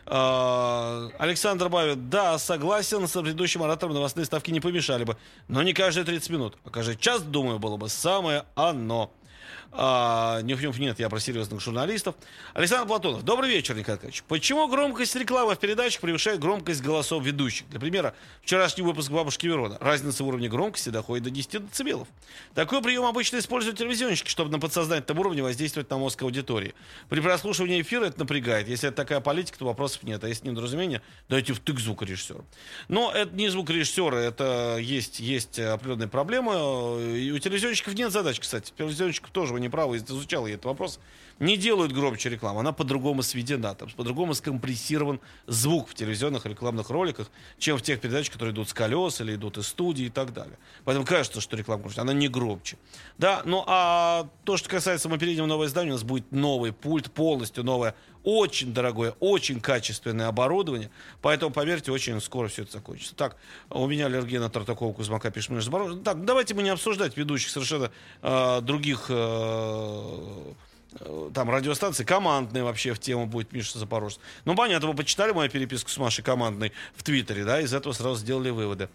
Э, Александр Бавин, да, согласен, с предыдущим оратором новостные ставки не помешали бы. Но не каждые тридцать минут, а каждый час, думаю, было бы самое оно. А, нюх-нюх, нет, я про серьезных журналистов. Александр Платонов. Добрый вечер, Николай Николаевич. Почему громкость рекламы в передачах превышает громкость голосов ведущих? Для примера, вчерашний выпуск «Бабушки Верона». Разница в уровне громкости доходит до десяти децибелов. Такой прием обычно используют телевизионщики, чтобы на подсознательном уровне воздействовать на мозг аудитории. При прослушивании эфира это напрягает. Если это такая политика, то вопросов нет. А если недоразумение, дайте втык звукорежиссеру. Но это не звукорежиссеры, это есть, есть определенные проблемы. И у телевизионщиков нет задач, кстати. У телевизионщиков тоже, вы не правы, изучал я этот вопрос. Не делают громче рекламу, она по-другому сведена, там, по-другому скомпрессирован звук в телевизионных рекламных роликах, чем в тех передачах, которые идут с колес или идут из студии и так далее. Поэтому кажется, что реклама громче, она не громче. Да, ну а то, что касается, мы перейдем в новое издание, у нас будет новый пульт, полностью новое, очень дорогое, очень качественное оборудование, поэтому, поверьте, очень скоро все это закончится. Так, у меня аллергия на Тартакова, Кузьмака, пишет мне. Так, давайте мы не обсуждать ведущих совершенно э, других э, там радиостанции, командные вообще в тему будет Миша Запорожец. Ну, понятно, вы почитали мою переписку с Машей командной в Твиттере, да, из этого сразу сделали выводы.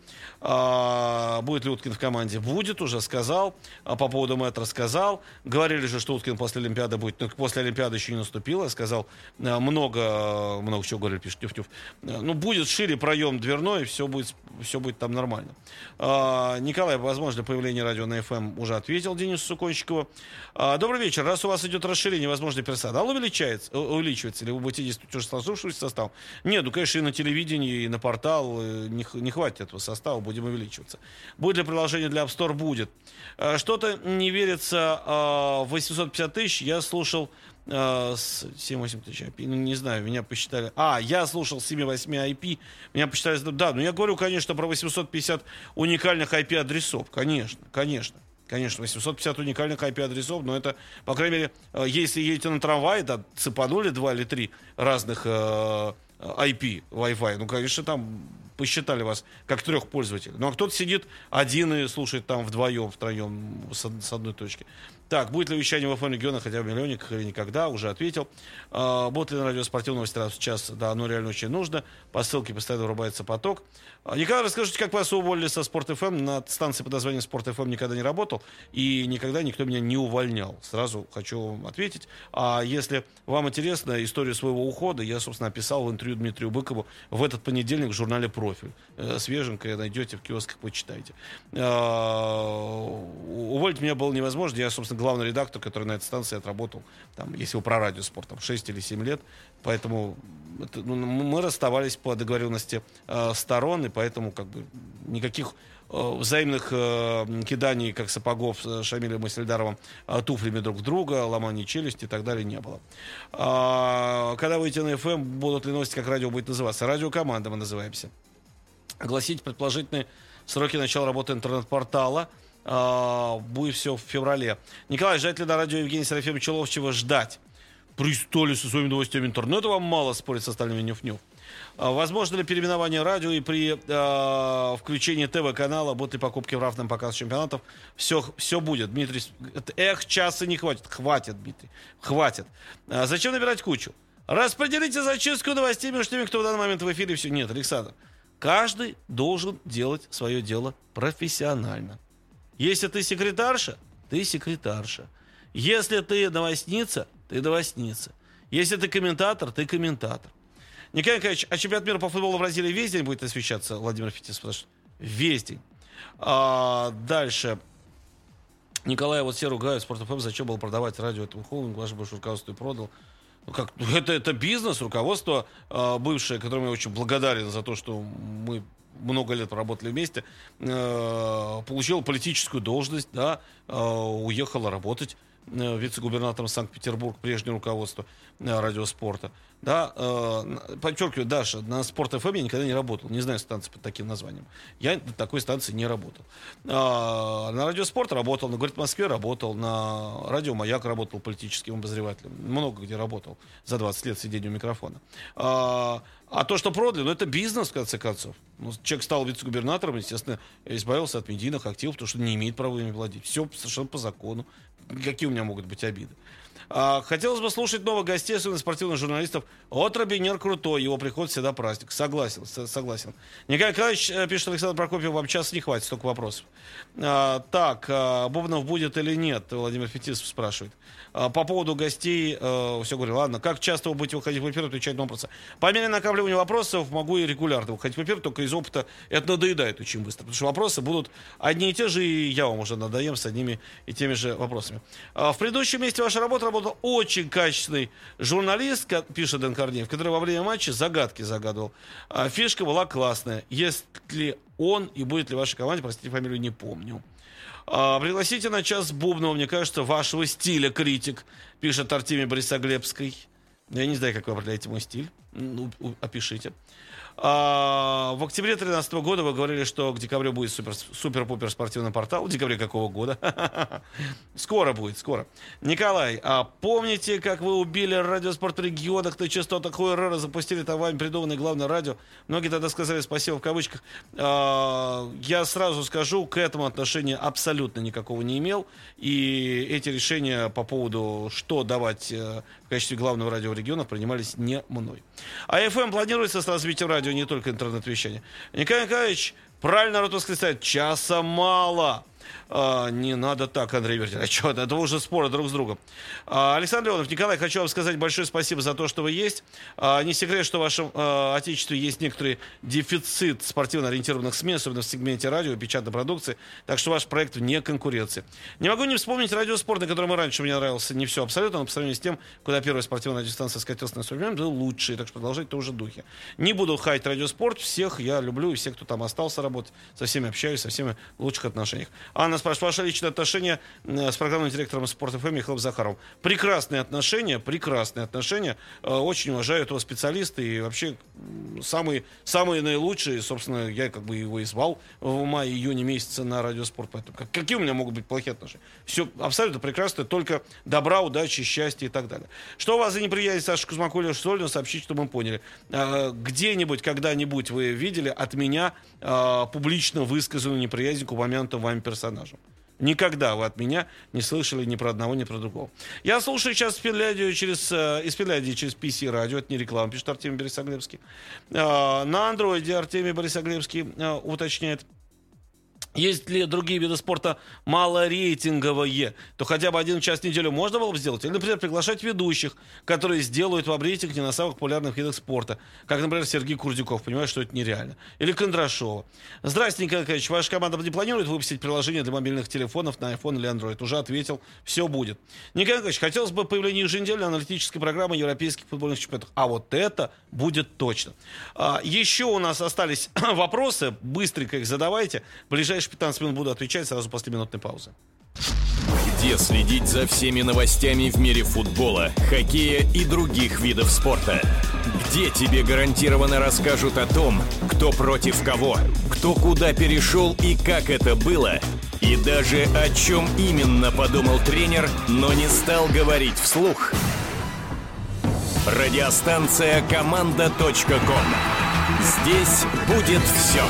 А, будет ли Уткин в команде? Будет, уже сказал. А по поводу Мэтра сказал. Говорили же, что Уткин после Олимпиады будет, но после Олимпиады еще не наступило. Сказал много, много чего говорили, пишет Тюф-Тюф. Ну, будет шире проем дверной, все будет, все будет там нормально. А, Николай, возможно, появление радио на эф эм уже ответил Денису Сукончикову. А, добрый вечер. Раз у вас идет расширение возможный персонал увеличивается, увеличивается, или вы будете действовать уже сложившийся состав? Нет, ну, конечно, и на телевидении, и на портал не, не хватит этого состава, будем увеличиваться. Будет ли приложение для App Store? Будет. Что-то не верится в восемьсот пятьдесят тысяч. Я слушал с семь-восемь тысяч ай пи, ну, не знаю, меня посчитали. А, я слушал семь-восемь ай пи, меня посчитали. Да, ну я говорю, конечно, про восемьсот пятьдесят уникальных ай пи-адресов. Конечно, конечно. Конечно, восемьсот пятьдесят уникальных ай пи-адресов, но это, по крайней мере, если едете на трамвае, да, цепанули два или три разных э, ай пи, Wi-Fi, ну, конечно, там посчитали вас как трех пользователей. Ну, а кто-то сидит один и слушает там вдвоем, втроем, с, с одной точки. Так, будет ли вещание в эф эм региона хотя бы в миллионниках или никогда, уже ответил. А, будет ли на радио спортивная новости раз в час? Да, оно реально очень нужно. По ссылке постоянно врубается поток. А, Николай, расскажите, как вас уволили со Спорт эф эм? На станции под названием Спорт эф эм никогда не работал, и никогда никто меня не увольнял. Сразу хочу вам ответить. А если вам интересна история своего ухода, я, собственно, описал в интервью Дмитрию Быкову в этот понедельник в журнале «Профиль». Свеженькое найдете в киосках, почитайте. Уволить меня было невозможно. Я, собственно, главный редактор, который на этой станции отработал, там, если вы про радиоспорт, там, шесть или семь лет. Поэтому это, ну, мы расставались по договоренности э, сторон, и поэтому как бы никаких э, взаимных э, киданий, как сапогов с Шамилем и Сельдаровым, э, туфлями друг в друга, ломаний челюсти и так далее не было. А, когда выйти на эф эм, будут ли новости, как радио будет называться? Радиокоманда мы называемся. Огласить предположительные сроки начала работы интернет-портала. Uh, будет все в феврале. Николай, ждать ли на радио Евгения Серафимовича Ловчева ждать? Пристали со своими новостями интернета, вам мало спорить с остальными нюф-нюф. Uh, возможно ли переименование радио и при uh, включении ТВ-канала, будут ли покупки в равном показ чемпионатов? Все, все будет. Дмитрий, эх, часа не хватит. Хватит, Дмитрий, хватит. Uh, зачем набирать кучу? Распределите зачистку новостей между теми, кто в данный момент в эфире. Все. Нет, Александр, каждый должен делать свое дело профессионально. Если ты секретарша, ты секретарша. Если ты новостница, ты новостница. Если ты комментатор, ты комментатор. Николай Николаевич, а чемпионат мира по футболу в Бразилии весь день будет освещаться? Владимир Фетис спрашивает. Весь день. А, дальше. Николай, вот все ругают Спорт эф эм, зачем было продавать радио этому холдингу, ваше бывшее руководство и продал. Ну, как, это, это бизнес, руководство а, бывшее, которому я очень благодарен за то, что мы много лет проработали вместе, э, получила политическую должность, да, э, уехала работать э, вице-губернатором Санкт-Петербург, прежнее руководство э, радиоспорта. Да, э, подчеркиваю, Даша, на Спорт эф эм я никогда не работал, не знаю станции под таким названием. Я на такой станции не работал. Э, на радиоспорт работал, на «Говорит Москве» работал, на радио «Маяк» работал политическим обозревателем. Много где работал за двадцать лет сидения у микрофона. Э, А то, что продали, ну, это бизнес, в конце концов. Ну, человек стал вице-губернатором, естественно, избавился от медийных активов, потому что не имеет права ими владеть. Все совершенно по закону. Какие у меня могут быть обиды? А, хотелось бы слушать новых гостей, особенно спортивных журналистов. Отраби Нер крутой, его приход всегда праздник. Согласен, согласен. Николай Николаевич, пишет Александр Прокопьев, вам часа не хватит, столько вопросов. А, так, а, Бубнов будет или нет? Владимир Фетисов спрашивает. А, по поводу гостей, а, все говорю, ладно, как часто вы будете выходить в эфир, отвечать на вопросы? По мере накапливания вопросов могу и регулярно выходить в эфир, только из опыта это надоедает очень быстро, потому что вопросы будут одни и те же, и я вам уже надоем с одними и теми же вопросами. А, в предыдущем месте вашей работы работал очень качественный журналист, как пишет Дэн Корнеев, который во время матча загадки загадывал. А, фишка была классная. Есть ли он и будет ли в вашей команде, простите, фамилию не помню. А, пригласите на час Бубнова, мне кажется, вашего стиля критик, пишет Артемий Борисоглебский. Я не знаю, как вы определяете мой стиль. Ну, опишите. А, в октябре две тысячи тринадцатого года вы говорили, что к декабрю будет супер, супер-пупер спортивный портал. В декабре какого года? Скоро будет, скоро. Николай, а помните, как вы убили радиоспорт в регионах на частотах о эр эр, запустили там вами придуманное главное радио? Многие тогда сказали спасибо в кавычках. А, я сразу скажу, к этому отношения абсолютно никакого не имел. И эти решения по поводу, что давать в качестве главного радио в регионах, принимались не мной. А эф эм планируется с развитием радио, не только интернет-вещание. Николай Николаевич, правильно народ восклицает, часа мало. А, не надо так, Андрей Вердин. А что, это уже споры друг с другом. А, Александр Леонов, Николай, хочу вам сказать большое спасибо за то, что вы есть. А, не секрет, что в вашем а, отечестве есть некоторый дефицит спортивно ориентированных СМИ, особенно в сегменте радио и печатной продукции. Так что ваш проект вне конкуренции. Не могу не вспомнить радиоспорт, на котором раньше мне нравился не все абсолютно, но по сравнению с тем, куда первая спортивная радиостанция скатилась на свой момент, был лучший. Так что продолжать в том же духе. Не буду хаять радиоспорт. Всех я люблю, и всех, кто там остался работать, со всеми общаюсь, со всеми в лучших отношениях. Анна спрашивает, ваше личное отношение с программным директором Спорт эф эм Михаилом Захаровым. Прекрасные отношения, прекрасные отношения. Очень уважаю этого специалиста и вообще самые, самые наилучшие. Собственно, я как бы его и звал в мае-июне месяце на Радио Спорт. Поэтому какие у меня могут быть плохие отношения? Все абсолютно прекрасно, только добра, удачи, счастья и так далее. Что у вас за неприязнь Саши Кузьмаку и Леши Сольну, сообщите, чтобы мы поняли. Где-нибудь, когда-нибудь вы видели от меня публично высказанную неприязнь к упомянутым вами персонажам? Никогда вы от меня не слышали ни про одного, ни про другого. Я слушаю сейчас Финляндию через, из Финляндии через пи си-радио. Это не реклама, пишет Артемий Борисоглебский. На андроиде Артемий Борисоглебский уточняет. Есть ли другие виды спорта малорейтинговые, то хотя бы один час в неделю можно было бы сделать. Или, например, приглашать ведущих, которые сделают вам рейтинг не на самых популярных видах спорта. Как, например, Сергей Курдюков. Понимаю, что это нереально. Или Кондрашова. Здравствуйте, Николай Николаевич. Ваша команда не планирует выпустить приложение для мобильных телефонов на iPhone или Android? Уже ответил. Все будет. Николай Николаевич, хотелось бы появления еженедельной аналитической программы европейских футбольных чемпионатов. А вот это будет точно. А, еще у нас остались вопросы. Быстренько их задавайте. В ближайшие пятнадцать минут буду отвечать сразу после минутной паузы. Где следить за всеми новостями в мире футбола, хоккея и других видов спорта? Где тебе гарантированно расскажут о том, кто против кого, кто куда перешел и как это было? И даже о чем именно подумал тренер, но не стал говорить вслух? Радиостанция команда точка ком. Здесь будет все.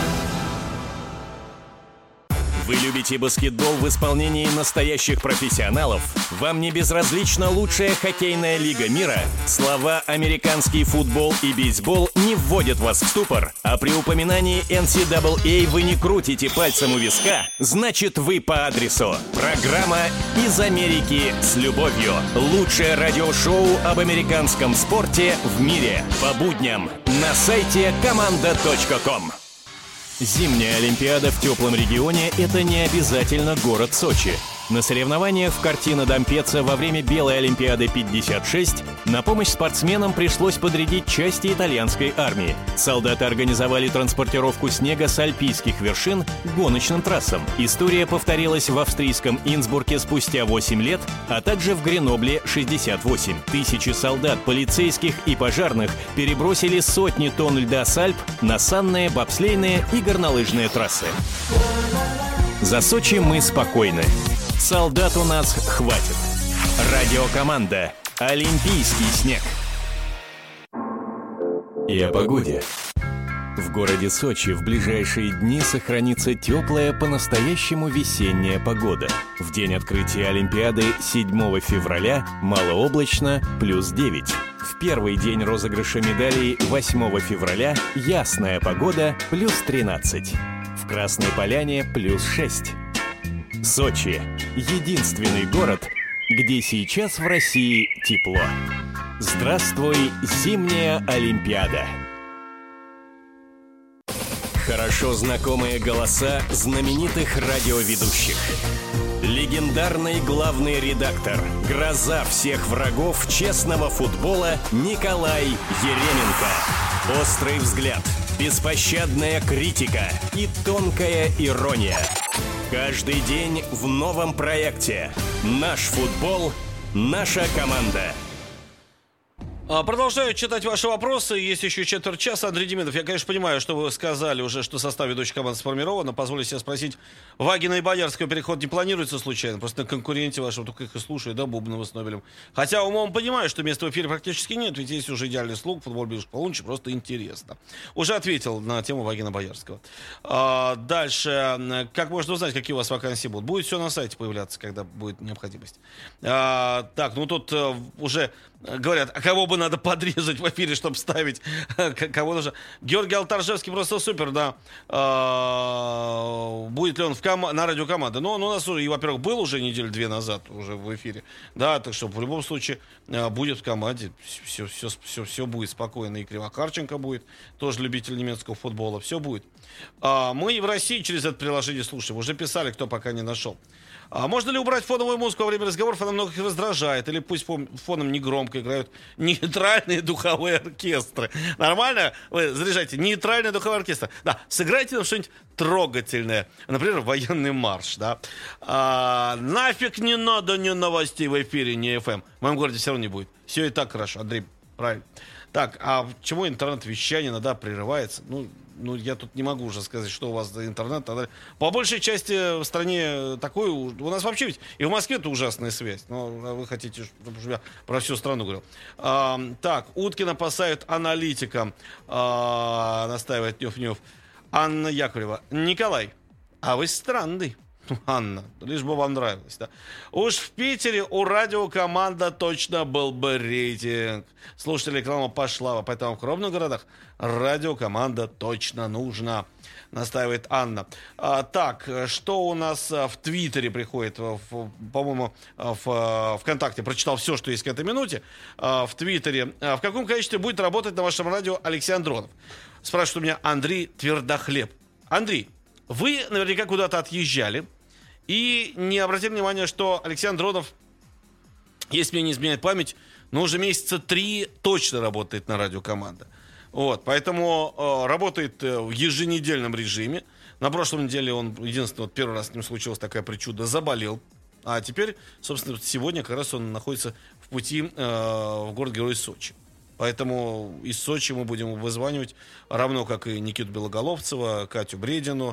Вы любите баскетбол в исполнении настоящих профессионалов? Вам не безразлична лучшая хоккейная лига мира? Слова «американский футбол» и «бейсбол» не вводят вас в ступор, а при упоминании эн си эй эй вы не крутите пальцем у виска? Значит, вы по адресу. Программа «Из Америки с любовью». Лучшее радиошоу об американском спорте в мире. По будням на сайте команда точка ком. Зимняя Олимпиада в теплом регионе – это не обязательно город Сочи. На соревнованиях в Кортино-Дампеццо во время Белой Олимпиады пятьдесят шесть на помощь спортсменам пришлось подрядить части итальянской армии. Солдаты организовали транспортировку снега с альпийских вершин к гоночным трассам. История повторилась в австрийском Инсбруке спустя восемь лет, а также в Гренобле шестьдесят восемь. Тысячи солдат, полицейских и пожарных перебросили сотни тонн льда с Альп на санные, бобслейные и горнолыжные трассы. За Сочи мы спокойны. Солдат у нас хватит. Радиокоманда «Олимпийский снег». И о погоде. В городе Сочи в ближайшие дни сохранится теплая, по-настоящему весенняя погода. В день открытия Олимпиады седьмого февраля малооблачно плюс девять. В первый день розыгрыша медалей восьмого февраля ясная погода плюс тринадцать. В Красной Поляне плюс шесть. Сочи – единственный город, где сейчас в России тепло. Здравствуй, зимняя Олимпиада! Хорошо знакомые голоса знаменитых радиоведущих. Легендарный главный редактор, гроза всех врагов честного футбола Николай Еременко. Острый взгляд, беспощадная критика и тонкая ирония. Каждый день в новом проекте. Наш футбол, наша команда. Продолжаю читать ваши вопросы. Есть еще четверть часа. Андрей Демидов, я, конечно, понимаю, что вы сказали уже, что состав ведущей команды сформирован. Но позволю себе спросить, Вагина и Боярского переход не планируется случайно? Просто на конкуренте вашего только их и слушаю, да, Бубнова с Нобелем. Хотя умом понимаю, что места в эфире практически нет, ведь есть уже идеальный слуг, футбол ближе к полуночи, просто интересно. Уже ответил на тему Вагина Боярского. А, дальше. Как можно узнать, какие у вас вакансии будут? Будет все на сайте появляться, когда будет необходимость. А, так, ну тут а, уже... Говорят, а кого бы надо подрезать в эфире, чтобы ставить? Кого нужно? Георгий Алтаржевский просто супер, да. А, будет ли он в ком... на радио команды? Ну, он у нас, и, во-первых, был уже неделю-две назад уже в эфире. Да, так что в любом случае будет в команде. Все, все, все, все будет спокойно. И Кривокарченко будет, тоже любитель немецкого футбола. Все будет. А, мы и в России через это приложение слушаем. Уже писали, кто пока не нашел. А можно ли убрать фоновую музыку во время разговоров? Она многих раздражает. Или пусть фоном негромко играют нейтральные духовые оркестры. Нормально? Вы заряжайте. Нейтральный духовой оркестр. Да, сыграйте нам что-нибудь трогательное. Например, военный марш. Да? А, нафиг не надо ни новостей в эфире, ни эф эм. В моем городе все равно не будет. Все и так хорошо, Андрей. Правильно. Так, а почему интернет-вещание иногда прерывается? Ну, ну, я тут не могу уже сказать, что у вас за интернет. По большей части в стране такой... У нас вообще ведь и в Москве-то ужасная связь. Но вы хотите, чтобы я про всю страну говорил. А, так, Уткина посадят аналитиком. А, настаивает Нёв-Нёв. Анна Яковлева. Николай, а вы странный. Анна, лишь бы вам нравилось, да. Уж в Питере у радиокоманда точно был бы рейтинг. Слушайте, реклама пошла, поэтому в крупных городах радиокоманда точно нужна, настаивает Анна. А, так, что у нас в Твиттере приходит, в, по-моему, в ВКонтакте, прочитал все, что есть к этой минуте. А, в Твиттере. А, в каком количестве будет работать на вашем радио Алексей Андронов? Спрашивает у меня Андрей Твердохлеб. Андрей, вы наверняка куда-то отъезжали и не обратили внимания, что Алексей Андронов, если мне не изменяет память, ну, уже месяца три точно работает на радиокоманда. Вот, поэтому э, работает э, в еженедельном режиме. На прошлой неделе он, единственное, вот первый раз с ним случилась такая причуда, заболел. А теперь, собственно, сегодня как раз он находится в пути э, в город-герой Сочи. Поэтому из Сочи мы будем вызванивать, равно как и Никиту Белоголовцева, Катю Бредину,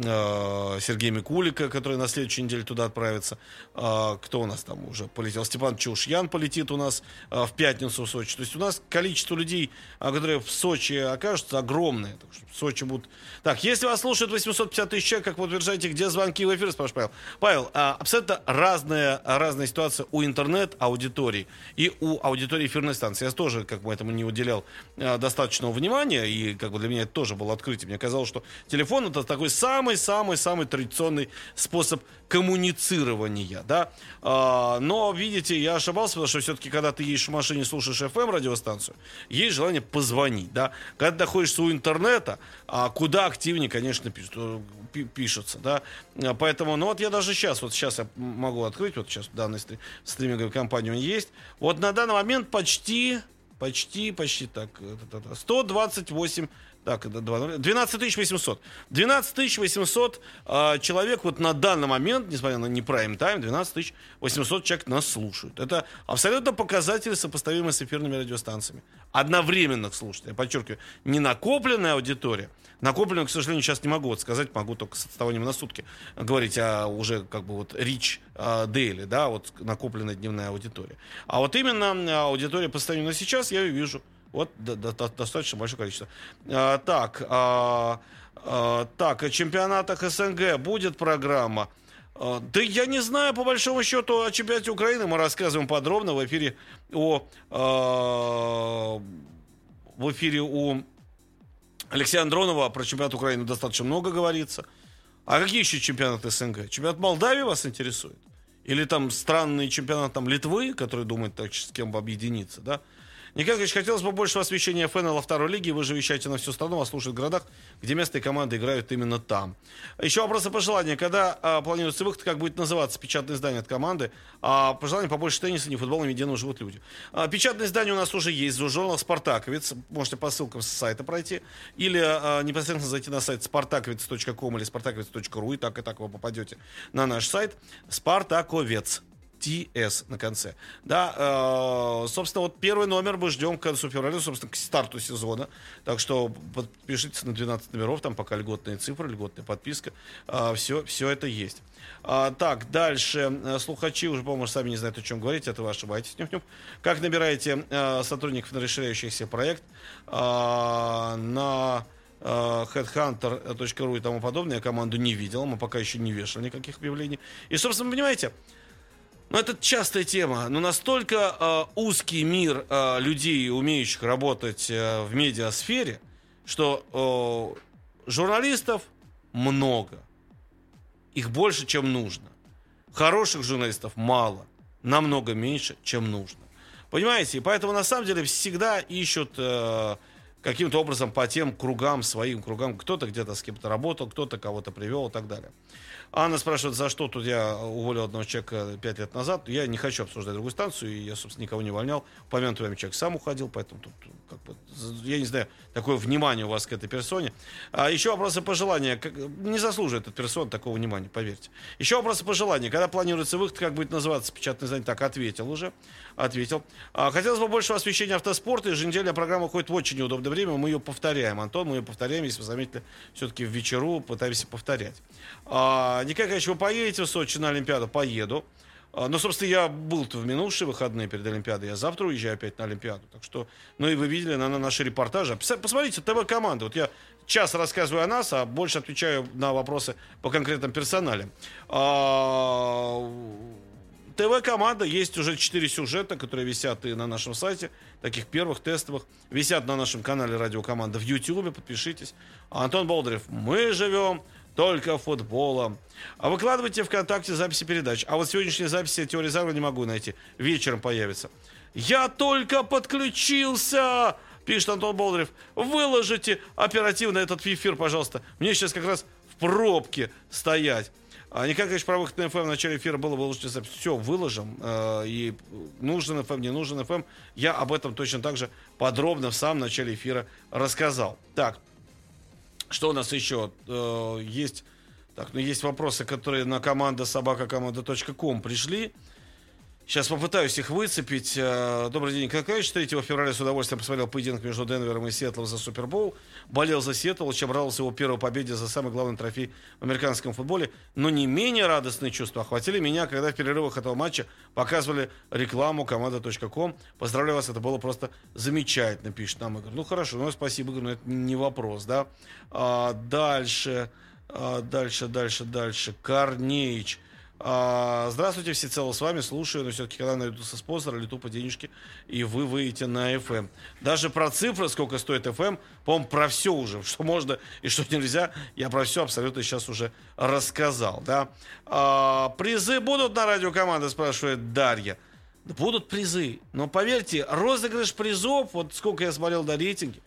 э, Сергея Микулика, который на следующей неделе туда отправится. Э, кто у нас там уже полетел? Степан Чаушьян полетит у нас э, в пятницу в Сочи. То есть у нас количество людей, которые в Сочи окажутся, огромное. Так что в Сочи будут... Так, если вас слушают восемьсот пятьдесят тысяч человек, как вы утверждаете, где звонки в эфир, спрашивает Павел. Павел, э, абсолютно разная, разная ситуация у интернет-аудитории и у аудитории эфирной станции. Я тоже, как бы, этому не уделял э, достаточного внимания, и как бы для меня это тоже было открытие. Мне казалось, что телефон — это такой самый-самый-самый традиционный способ коммуницирования, да. А, но, видите, я ошибался, потому что все-таки, когда ты едешь в машине, слушаешь эф эм радиостанцию, есть желание позвонить, да. Когда находишься у интернета, а, куда активнее, конечно, пишутся, да. Поэтому, ну вот я даже сейчас, вот сейчас я могу открыть, вот сейчас данная стриминговая компания есть. Вот на данный момент почти... Почти, почти так. сто двадцать восемь, так, двенадцать тысяч восемьсот. двенадцать тысяч восемьсот э, человек вот на данный момент, несмотря на не прайм-тайм, двенадцать тысяч восемьсот человек нас слушают. Это абсолютно показатели, сопоставимые с эфирными радиостанциями. Одновременных слушателей. Я подчеркиваю, не накопленная аудитория. Накопленную, к сожалению, сейчас не могу вот сказать, могу только с отставанием на сутки говорить о уже как бы вот Rich Daily, да, вот накопленная дневная аудитория. А вот именно аудитория по состоянию на сейчас я ее вижу. Вот до, до, до, достаточно большое количество. А, так, а, а, так, о чемпионатах эс эн гэ будет программа. А, да я не знаю, по большому счету, о чемпионате Украины мы рассказываем подробно в эфире о а, в эфире у Алексея Андронова. Про чемпионат Украины достаточно много говорится. А какие еще чемпионаты эс эн гэ? Чемпионат Молдавии вас интересует? Или там странный чемпионат там, Литвы, который думает, так, с кем бы объединиться, да? Николай Ильич, хотелось бы больше освещения эф эн эл второй лиги. Вы же вещаете на всю страну, вас слушают в городах, где местные команды играют именно там. Еще вопросы пожелания. Когда а, планируется выход, как будет называться печатное издание от команды? А, пожелания побольше тенниса, не футбола, не медианом живут люди. А, печатное издание у нас уже есть. Журнал «Спартаковец». Можете по ссылкам с сайта пройти. Или а, непосредственно зайти на сайт спартаковец точка ком или спартаковец точка ру. И так и так вы попадете на наш сайт. «Спартаковец». ти эс на конце. Да, э, собственно, вот первый номер мы ждем к концу февраля, собственно, к старту сезона. Так что подпишитесь на двенадцать номеров, там пока льготные цифры, льготная подписка. Э, все, все это есть. А, так, дальше. Слухачи уже, по-моему, сами не знают, о чем говорить. Это вы ошибаетесь. Нюх-нюх. Как набираете э, сотрудников на расширяющийся проект э, на хэдхантер точка ру и тому подобное? Я команду не видел. Мы пока еще не вешали никаких объявлений. И, собственно, понимаете, ну, это частая тема, но настолько э, узкий мир э, людей, умеющих работать э, в медиасфере, что э, журналистов много. Их больше, чем нужно. Хороших журналистов мало. Намного меньше, чем нужно. Понимаете? И поэтому, на самом деле, всегда ищут э, каким-то образом по тем кругам, своим кругам. Кто-то где-то с кем-то работал, кто-то кого-то привел и так далее. Анна спрашивает, за что тут я уволил одного человека пять лет назад. Я не хочу обсуждать другую станцию, и я, собственно, никого не увольнял. Упомянутый вами человек сам уходил, поэтому тут, как бы, я не знаю, такое внимание у вас к этой персоне. А еще вопросы пожелания. Не заслуживает эта персона такого внимания, поверьте. Еще вопросы пожелания. Когда планируется выход, как будет называться печатное издание? Так, ответил уже. Ответил. А, хотелось бы большего освещения автоспорта. Еженедельная программа ходит в очень неудобное время. Мы ее повторяем, Антон, мы ее повторяем. Если вы заметили, все-таки в вечеру пытаемся повторять. А, Николай Николаевич, вы поедете в Сочи на Олимпиаду? Поеду. А, ну, собственно, я был-то в минувшие выходные перед Олимпиадой. Я завтра уезжаю опять на Олимпиаду. Так что, ну и вы видели, наверное, наши репортажи. Посмотрите, ТВ-команда. Вот я час рассказываю о нас, а больше отвечаю на вопросы по конкретным персоналям. А, ТВ-команда, есть уже четыре сюжета, которые висят и на нашем сайте, таких первых, тестовых. Висят на нашем канале «Радиокоманда» в Ютьюбе, подпишитесь. Антон Болдырев, мы живем только футболом. А выкладывайте ВКонтакте записи передач. А вот сегодняшние записи теории заговора не могу найти. Вечером появится. Я только подключился, пишет Антон Болдырев. Выложите оперативно этот эфир, пожалуйста. Мне сейчас как раз в пробке стоять. А Николай Николаевич, про выход на эф эм в начале эфира было, выложите запись. Все, выложим. И нужен эф эм, не нужен эф эм. Я об этом точно так же подробно в самом начале эфира рассказал. Так. Что у нас еще э, есть? Так, ну есть вопросы, которые на команда собака команда точка ком пришли. Сейчас попытаюсь их выцепить. Э, добрый день, Николай Николаевич. третьего февраля с удовольствием посмотрел поединок между Денвером и Сиэтлом за Супербоул. Болел за Сиэтл, чем радовался его первой победе за самый главный трофей в американском футболе. Но не менее радостные чувства охватили меня, когда в перерывах этого матча показывали рекламу команда точка ком. Поздравляю вас, это было просто замечательно, пишет нам Игорь. Ну хорошо, ну спасибо, Игорь, но это не вопрос, да. А, дальше, а, дальше, дальше, дальше. Корнеич. А, здравствуйте, всецело с вами, слушаю, но все-таки когда найдутся спонсоры, лету по денежке, и вы выйдете на эф эм. Даже про цифры, сколько стоит эф эм, по-моему, про все уже, что можно и что нельзя, я про все абсолютно сейчас уже рассказал, да. А, призы будут на радиокоманде, спрашивает Дарья. Будут призы, но поверьте, розыгрыш призов, вот сколько я смотрел на рейтинге,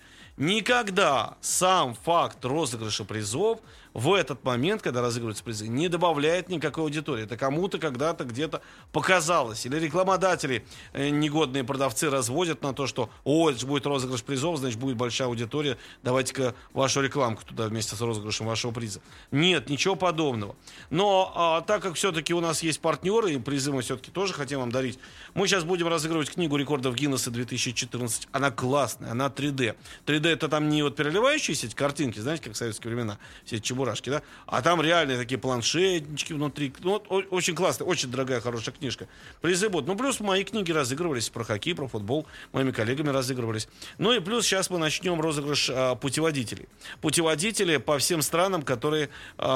никогда сам факт розыгрыша призов в этот момент, когда разыгрываются призы, не добавляет никакой аудитории. Это кому-то когда-то где-то показалось. Или рекламодатели, э, негодные продавцы, разводят на то, что о, это же будет розыгрыш призов, значит будет большая аудитория, давайте-ка вашу рекламку туда вместе с розыгрышем вашего приза. Нет, ничего подобного. Но а, так как все-таки у нас есть партнеры, и призы мы все-таки тоже хотим вам дарить, мы сейчас будем разыгрывать книгу рекордов Гиннесса две тысячи четырнадцать. Она классная, она три дэ. три дэ это там не вот переливающиеся эти картинки, знаете, как в советские времена, все эти чебурашки, да? А там реальные такие планшетнички внутри. Ну, вот, очень классная, очень дорогая, хорошая книжка. Призы будут. Ну, плюс мои книги разыгрывались про хоккей, про футбол. Моими коллегами разыгрывались. Ну, и плюс сейчас мы начнем розыгрыш а, путеводителей. Путеводители по всем странам, которые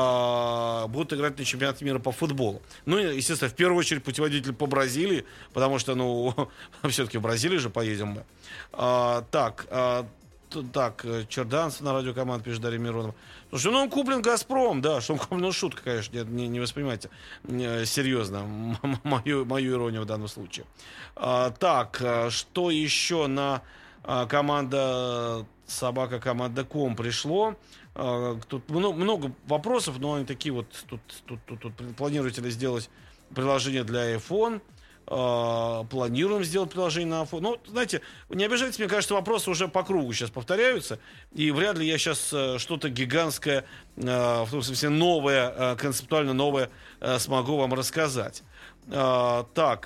а, будут играть на чемпионате мира по футболу. Ну, и, естественно, в первую очередь путеводитель по Бразилии, потому что, ну, все-таки в Бразилию же поедем мы. А, так, а, Так, Черданцев на радиокоманду, пишет Дарья Миронова. Слушай, ну он куплен «Газпром», да, что он куплен, ну шутка, конечно, не, не воспринимайте серьезно мою, мою иронию в данном случае. А, так, что еще на а, команда собака команда ком пришло? А, тут много, много вопросов, но они такие вот, тут, тут, тут, тут планируете ли сделать приложение для iPhone? Uh, планируем сделать приложение на iPhone. Ну, знаете, не обижайтесь, мне кажется, вопросы уже по кругу сейчас повторяются, и вряд ли я сейчас uh, что-то гигантское, uh, в том смысле новое, uh, концептуально новое uh, смогу вам рассказать. Uh, так.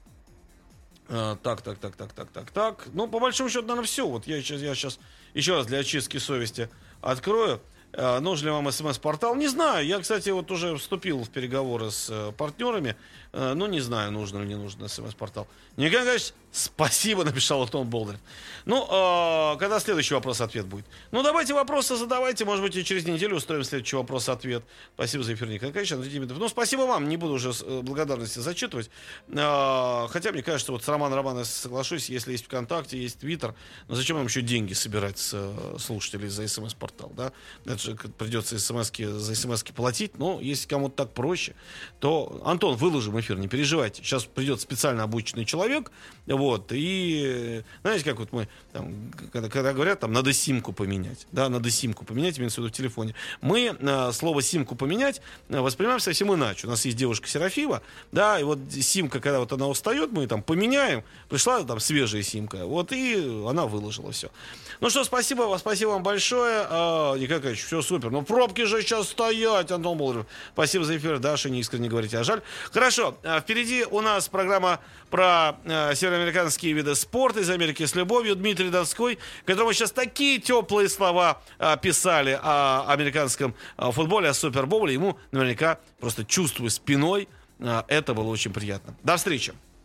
Uh, так, так, так, так, так, так, так. Ну, по большому счету, наверное, все. Вот я сейчас, я сейчас еще раз для очистки совести открою. Uh, нужен ли вам смс-портал? Не знаю. Я, кстати, вот уже вступил в переговоры с uh, партнерами. Uh, ну, не знаю, нужен или не нужен смс-портал. Николай Николаевич, спасибо, написал Антон Болдырев. Ну, uh, когда следующий вопрос-ответ будет? Ну, давайте вопросы задавайте. Может быть, и через неделю устроим следующий вопрос-ответ. Спасибо за эфир, Николай Николаевич. Андрей Демидов. Ну, спасибо вам. Не буду уже благодарности зачитывать. Uh, хотя, мне кажется, вот с Романом Романовым соглашусь. Если есть ВКонтакте, есть Твиттер. Но зачем нам еще деньги собирать с uh, слушателей за смс-портал? Да? Это конечно, придется смс-ки, за смс-ки платить, но если кому-то так проще, то, Антон, выложим эфир, не переживайте. Сейчас придет специально обученный человек, вот, и, знаете, как вот мы, там, когда, когда говорят, там, надо симку поменять, да, надо симку поменять, имеется в виду в телефоне. Мы э, слово симку поменять э, воспринимаем совсем иначе. У нас есть девушка Серафима, да, и вот симка, когда вот она устает, мы там поменяем, пришла там свежая симка, вот, и она выложила все. Ну что, спасибо вам, спасибо вам большое, а, Николай Николаевич, все супер. Но пробки же сейчас стоять, Антон Болдырев. Спасибо за эфир, Даша, не искренне говорите, а жаль. Хорошо, а, впереди у нас программа про а, североамериканские виды спорта из Америки с любовью. Дмитрий Донской, которому сейчас такие теплые слова а, писали о американском а, футболе, о Супербоуле. Ему наверняка просто чувствую спиной. А, это было очень приятно. До встречи.